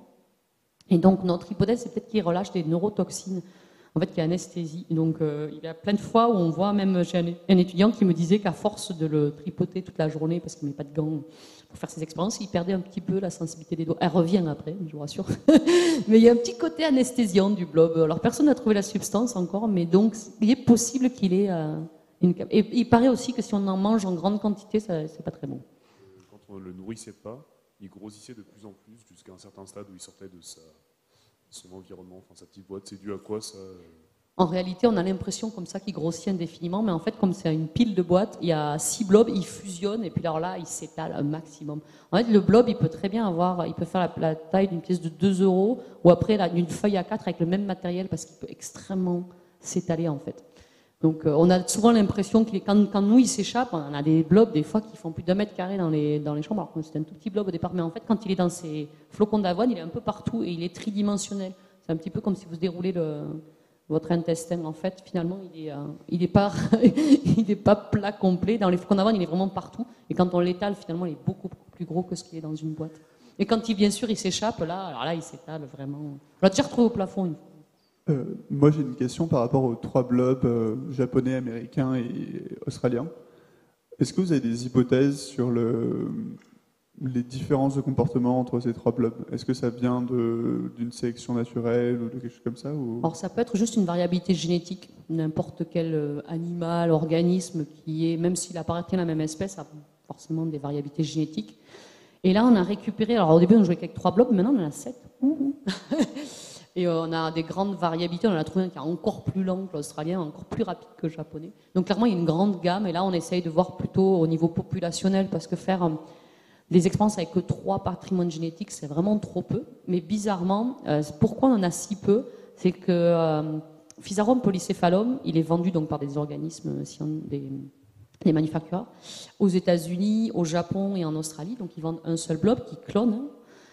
S2: Et donc, notre hypothèse, c'est peut-être qu'il relâche des neurotoxines, en fait, qui anesthésie. Donc, euh, il y a plein de fois où on voit, même j'ai un, un étudiant qui me disait qu'à force de le tripoter toute la journée, parce qu'il ne met pas de gants pour faire ses expériences, il perdait un petit peu la sensibilité des doigts. Elle revient après, je vous rassure. Mais il y a un petit côté anesthésiant du blob. Alors, personne n'a trouvé la substance encore, mais donc, il est possible qu'il ait... Euh, Et il paraît aussi que si on en mange en grande quantité, ça, c'est pas très bon.
S10: Quand on ne le nourrissait pas, il grossissait de plus en plus jusqu'à un certain stade où il sortait de sa, son environnement, enfin sa petite boîte. C'est dû à quoi ça?
S2: En réalité, on a l'impression comme ça qu'il grossit indéfiniment, mais en fait, comme c'est une pile de boîtes, il y a six blobs, ils fusionnent et puis alors là, il s'étale un maximum. En fait, le blob, il peut très bien avoir, il peut faire la, la taille d'une pièce de deux euros ou après d'une feuille A quatre avec le même matériel parce qu'il peut extrêmement s'étaler en fait. Donc, euh, on a souvent l'impression que les, quand, quand nous, il s'échappe, on a des blobs, des fois, qui font plus d'un mètre carré dans les, dans les chambres, alors que c'était un tout petit blob au départ. Mais en fait, quand il est dans ses flocons d'avoine, il est un peu partout et il est tridimensionnel. C'est un petit peu comme si vous déroulez le, votre intestin. En fait, finalement, il n'est euh, il est pas, il est pas plat complet. Dans les flocons d'avoine, il est vraiment partout. Et quand on l'étale, finalement, il est beaucoup, beaucoup plus gros que ce qu'il est dans une boîte. Et quand, il, bien sûr, il s'échappe, là, alors là, il s'étale vraiment. On l'a déjà retrouvé au plafond une fois.
S1: Euh, moi, j'ai une question par rapport aux trois blobs euh, japonais, américains et australiens. Est-ce que vous avez des hypothèses sur le, les différences de comportement entre ces trois blobs? Est-ce que ça vient de, d'une sélection naturelle ou de quelque chose comme ça ou...
S2: Alors, ça peut être juste une variabilité génétique. N'importe quel animal, organisme qui est, même s'il appartient à la même espèce, a forcément des variabilités génétiques. Et là, on a récupéré. Alors, au début, on jouait qu'avec trois blobs, maintenant, on en a sept. Ouh. Et on a des grandes variabilités. On en a trouvé un qui est encore plus lent que l'australien, encore plus rapide que le japonais. Donc clairement, il y a une grande gamme. Et là, on essaye de voir plutôt au niveau populationnel, parce que faire des expériences avec que trois patrimoines génétiques, c'est vraiment trop peu. Mais bizarrement, euh, pourquoi on en a si peu? C'est que euh, Physarum polycéphalum, il est vendu donc par des organismes, des, des manufacturiers, aux États-Unis, au Japon et en Australie. Donc ils vendent un seul blob qui clone. Hein.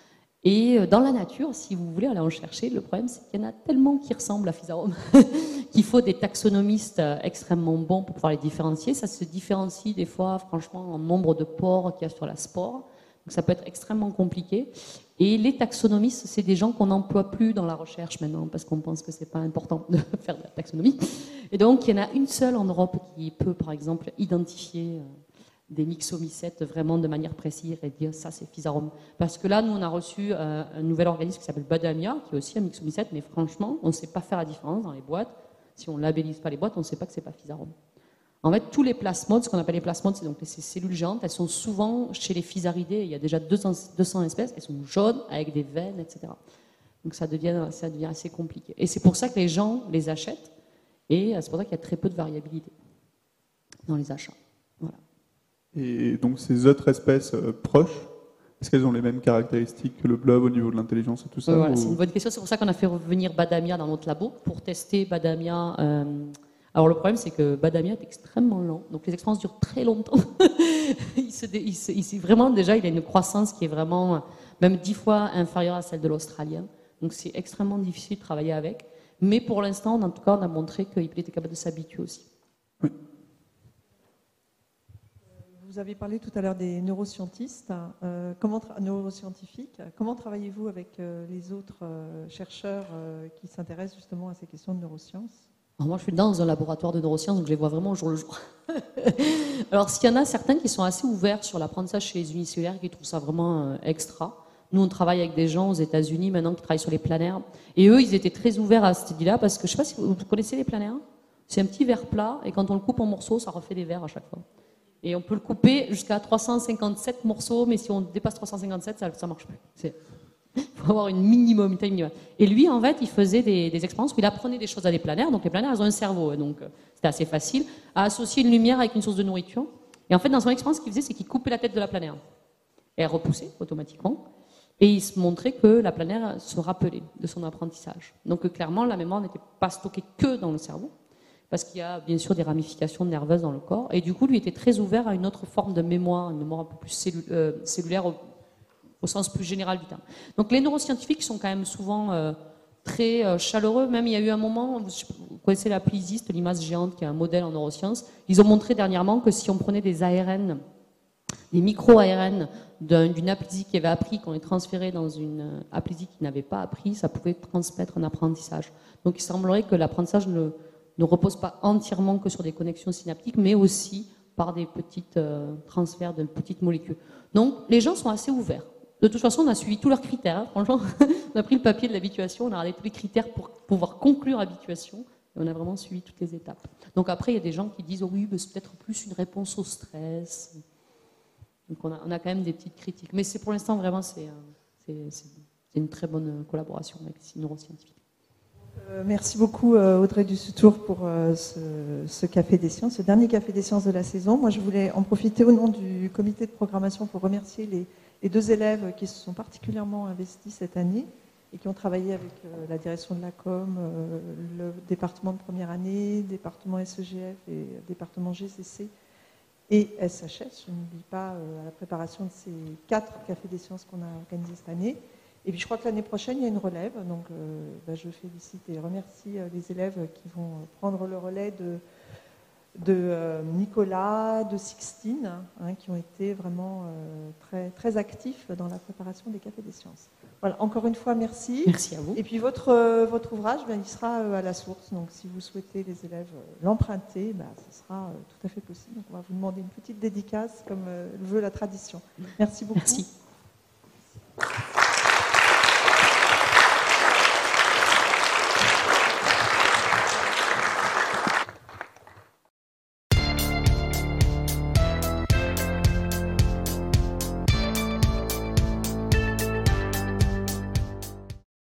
S2: Et dans la nature, si vous voulez aller en chercher, le problème, c'est qu'il y en a tellement qui ressemblent à Physarum qu'il faut des taxonomistes extrêmement bons pour pouvoir les différencier. Ça se différencie des fois, franchement, en nombre de pores qu'il y a sur la spore. Donc ça peut être extrêmement compliqué. Et les taxonomistes, c'est des gens qu'on n'emploie plus dans la recherche maintenant, parce qu'on pense que c'est pas important de faire de la taxonomie. Et donc, il y en a une seule en Europe qui peut, par exemple, identifier des myxomycètes vraiment de manière précise et dire ça c'est Physarum. Parce que là, nous on a reçu euh, un nouvel organisme qui s'appelle Badamia, qui est aussi un myxomycète, mais franchement, on ne sait pas faire la différence dans les boîtes. Si on ne labellise pas les boîtes, on ne sait pas que c'est pas Physarum. En fait, tous les plasmodes, ce qu'on appelle les plasmodes, c'est donc ces cellules géantes, elles sont souvent chez les Physaridés, il y a déjà deux cents espèces, elles sont jaunes avec des veines, et cetera. Donc ça devient, ça devient assez compliqué. Et c'est pour ça que les gens les achètent, et c'est pour ça qu'il y a très peu de variabilité dans les achats. Voilà.
S1: Et donc ces autres espèces euh, proches, est-ce qu'elles ont les mêmes caractéristiques que le blob au niveau de l'intelligence et tout ça?
S2: Euh, voilà,
S1: ou...
S2: C'est une bonne question. C'est pour ça qu'on a fait revenir Badamia dans notre labo pour tester Badamia. Euh... Alors le problème, c'est que Badamia est extrêmement lent, donc les expériences durent très longtemps. il se dé... il se... Il se... Vraiment, déjà, il a une croissance qui est vraiment même dix fois inférieure à celle de l'Australien. Donc c'est extrêmement difficile de travailler avec. Mais pour l'instant, en tout cas, on a montré qu'il était capable de s'habituer aussi.
S1: Oui.
S11: Vous avez parlé tout à l'heure des neuroscientistes, euh, comment tra- neuroscientifiques. Comment travaillez-vous avec euh, les autres euh, chercheurs euh, qui s'intéressent justement à ces questions de neurosciences?
S2: Alors moi, je suis dans un laboratoire de neurosciences, donc je les vois vraiment au jour le jour. Alors, s'il y en a certains qui sont assez ouverts sur l'apprentissage chez les unicellulaires, qui trouvent ça vraiment euh, extra. Nous, on travaille avec des gens aux États-Unis maintenant qui travaillent sur les planaires. Et eux, ils étaient très ouverts à cette idée-là, parce que je ne sais pas si vous connaissez les planaires. C'est un petit verre plat, et quand on le coupe en morceaux, ça refait des verres à chaque fois. Et on peut le couper jusqu'à trois cent cinquante-sept morceaux, mais si on dépasse trois cent cinquante-sept, ça ne marche plus. Il faut avoir une minimum, une taille minimum. Et lui, en fait, il faisait des, des expériences où il apprenait des choses à des planaires. Donc les planaires, elles ont un cerveau, donc c'était assez facile à associer une lumière avec une source de nourriture. Et en fait, dans son expérience, ce qu'il faisait, c'est qu'il coupait la tête de la planaire. Et elle repoussait automatiquement. Et il se montrait que la planaire se rappelait de son apprentissage. Donc clairement, la mémoire n'était pas stockée que dans le cerveau, parce qu'il y a bien sûr des ramifications nerveuses dans le corps. Et du coup, lui était très ouvert à une autre forme de mémoire, une mémoire un peu plus cellu- euh, cellulaire au, au sens plus général du terme. Donc les neuroscientifiques sont quand même souvent euh, très euh, chaleureux. Même il y a eu un moment, vous, vous connaissez l'appli ZIST, l'image géante, qui est un modèle en neurosciences. Ils ont montré dernièrement que si on prenait des A R N, des micro-A R N d'un, d'une aplysie qui avait appris, qu'on les transférait dans une aplysie qui n'avait pas appris, ça pouvait transmettre un apprentissage. Donc il semblerait que l'apprentissage ne, ne repose pas entièrement que sur des connexions synaptiques, mais aussi par des petits euh, transferts de petites molécules. Donc les gens sont assez ouverts. De toute façon, on a suivi tous leurs critères. Hein. Franchement, on a pris le papier de l'habituation, on a regardé tous les critères pour pouvoir conclure habituation, et on a vraiment suivi toutes les étapes. Donc après, il y a des gens qui disent oh oui, mais c'est peut-être plus une réponse au stress. Donc on a, on a quand même des petites critiques. Mais c'est pour l'instant, vraiment, c'est, c'est, c'est, c'est une très bonne collaboration avec les neuroscientifiques.
S11: Euh, merci beaucoup euh, Audrey Dussutour pour euh, ce, ce Café des Sciences, ce dernier Café des Sciences de la saison. Moi, je voulais en profiter au nom du comité de programmation pour remercier les, les deux élèves qui se sont particulièrement investis cette année et qui ont travaillé avec euh, la direction de la com, euh, le département de première année, département S E G F et département G C C et S H S. Je n'oublie pas euh, à la préparation de ces quatre Cafés des Sciences qu'on a organisés cette année. Et puis je crois que l'année prochaine, il y a une relève. Donc euh, bah, je félicite et remercie euh, les élèves qui vont prendre le relais de, de euh, Nicolas, de Sixtine, hein, qui ont été vraiment euh, très, très actifs dans la préparation des Cafés des Sciences. Voilà, encore une fois, merci.
S2: Merci à vous.
S11: Et puis votre, euh, votre ouvrage, ben, il sera euh, à la source. Donc si vous souhaitez, les élèves, euh, l'emprunter, ben, ce sera euh, tout à fait possible. Donc on va vous demander une petite dédicace, comme euh, le veut la tradition. Merci beaucoup.
S2: Merci.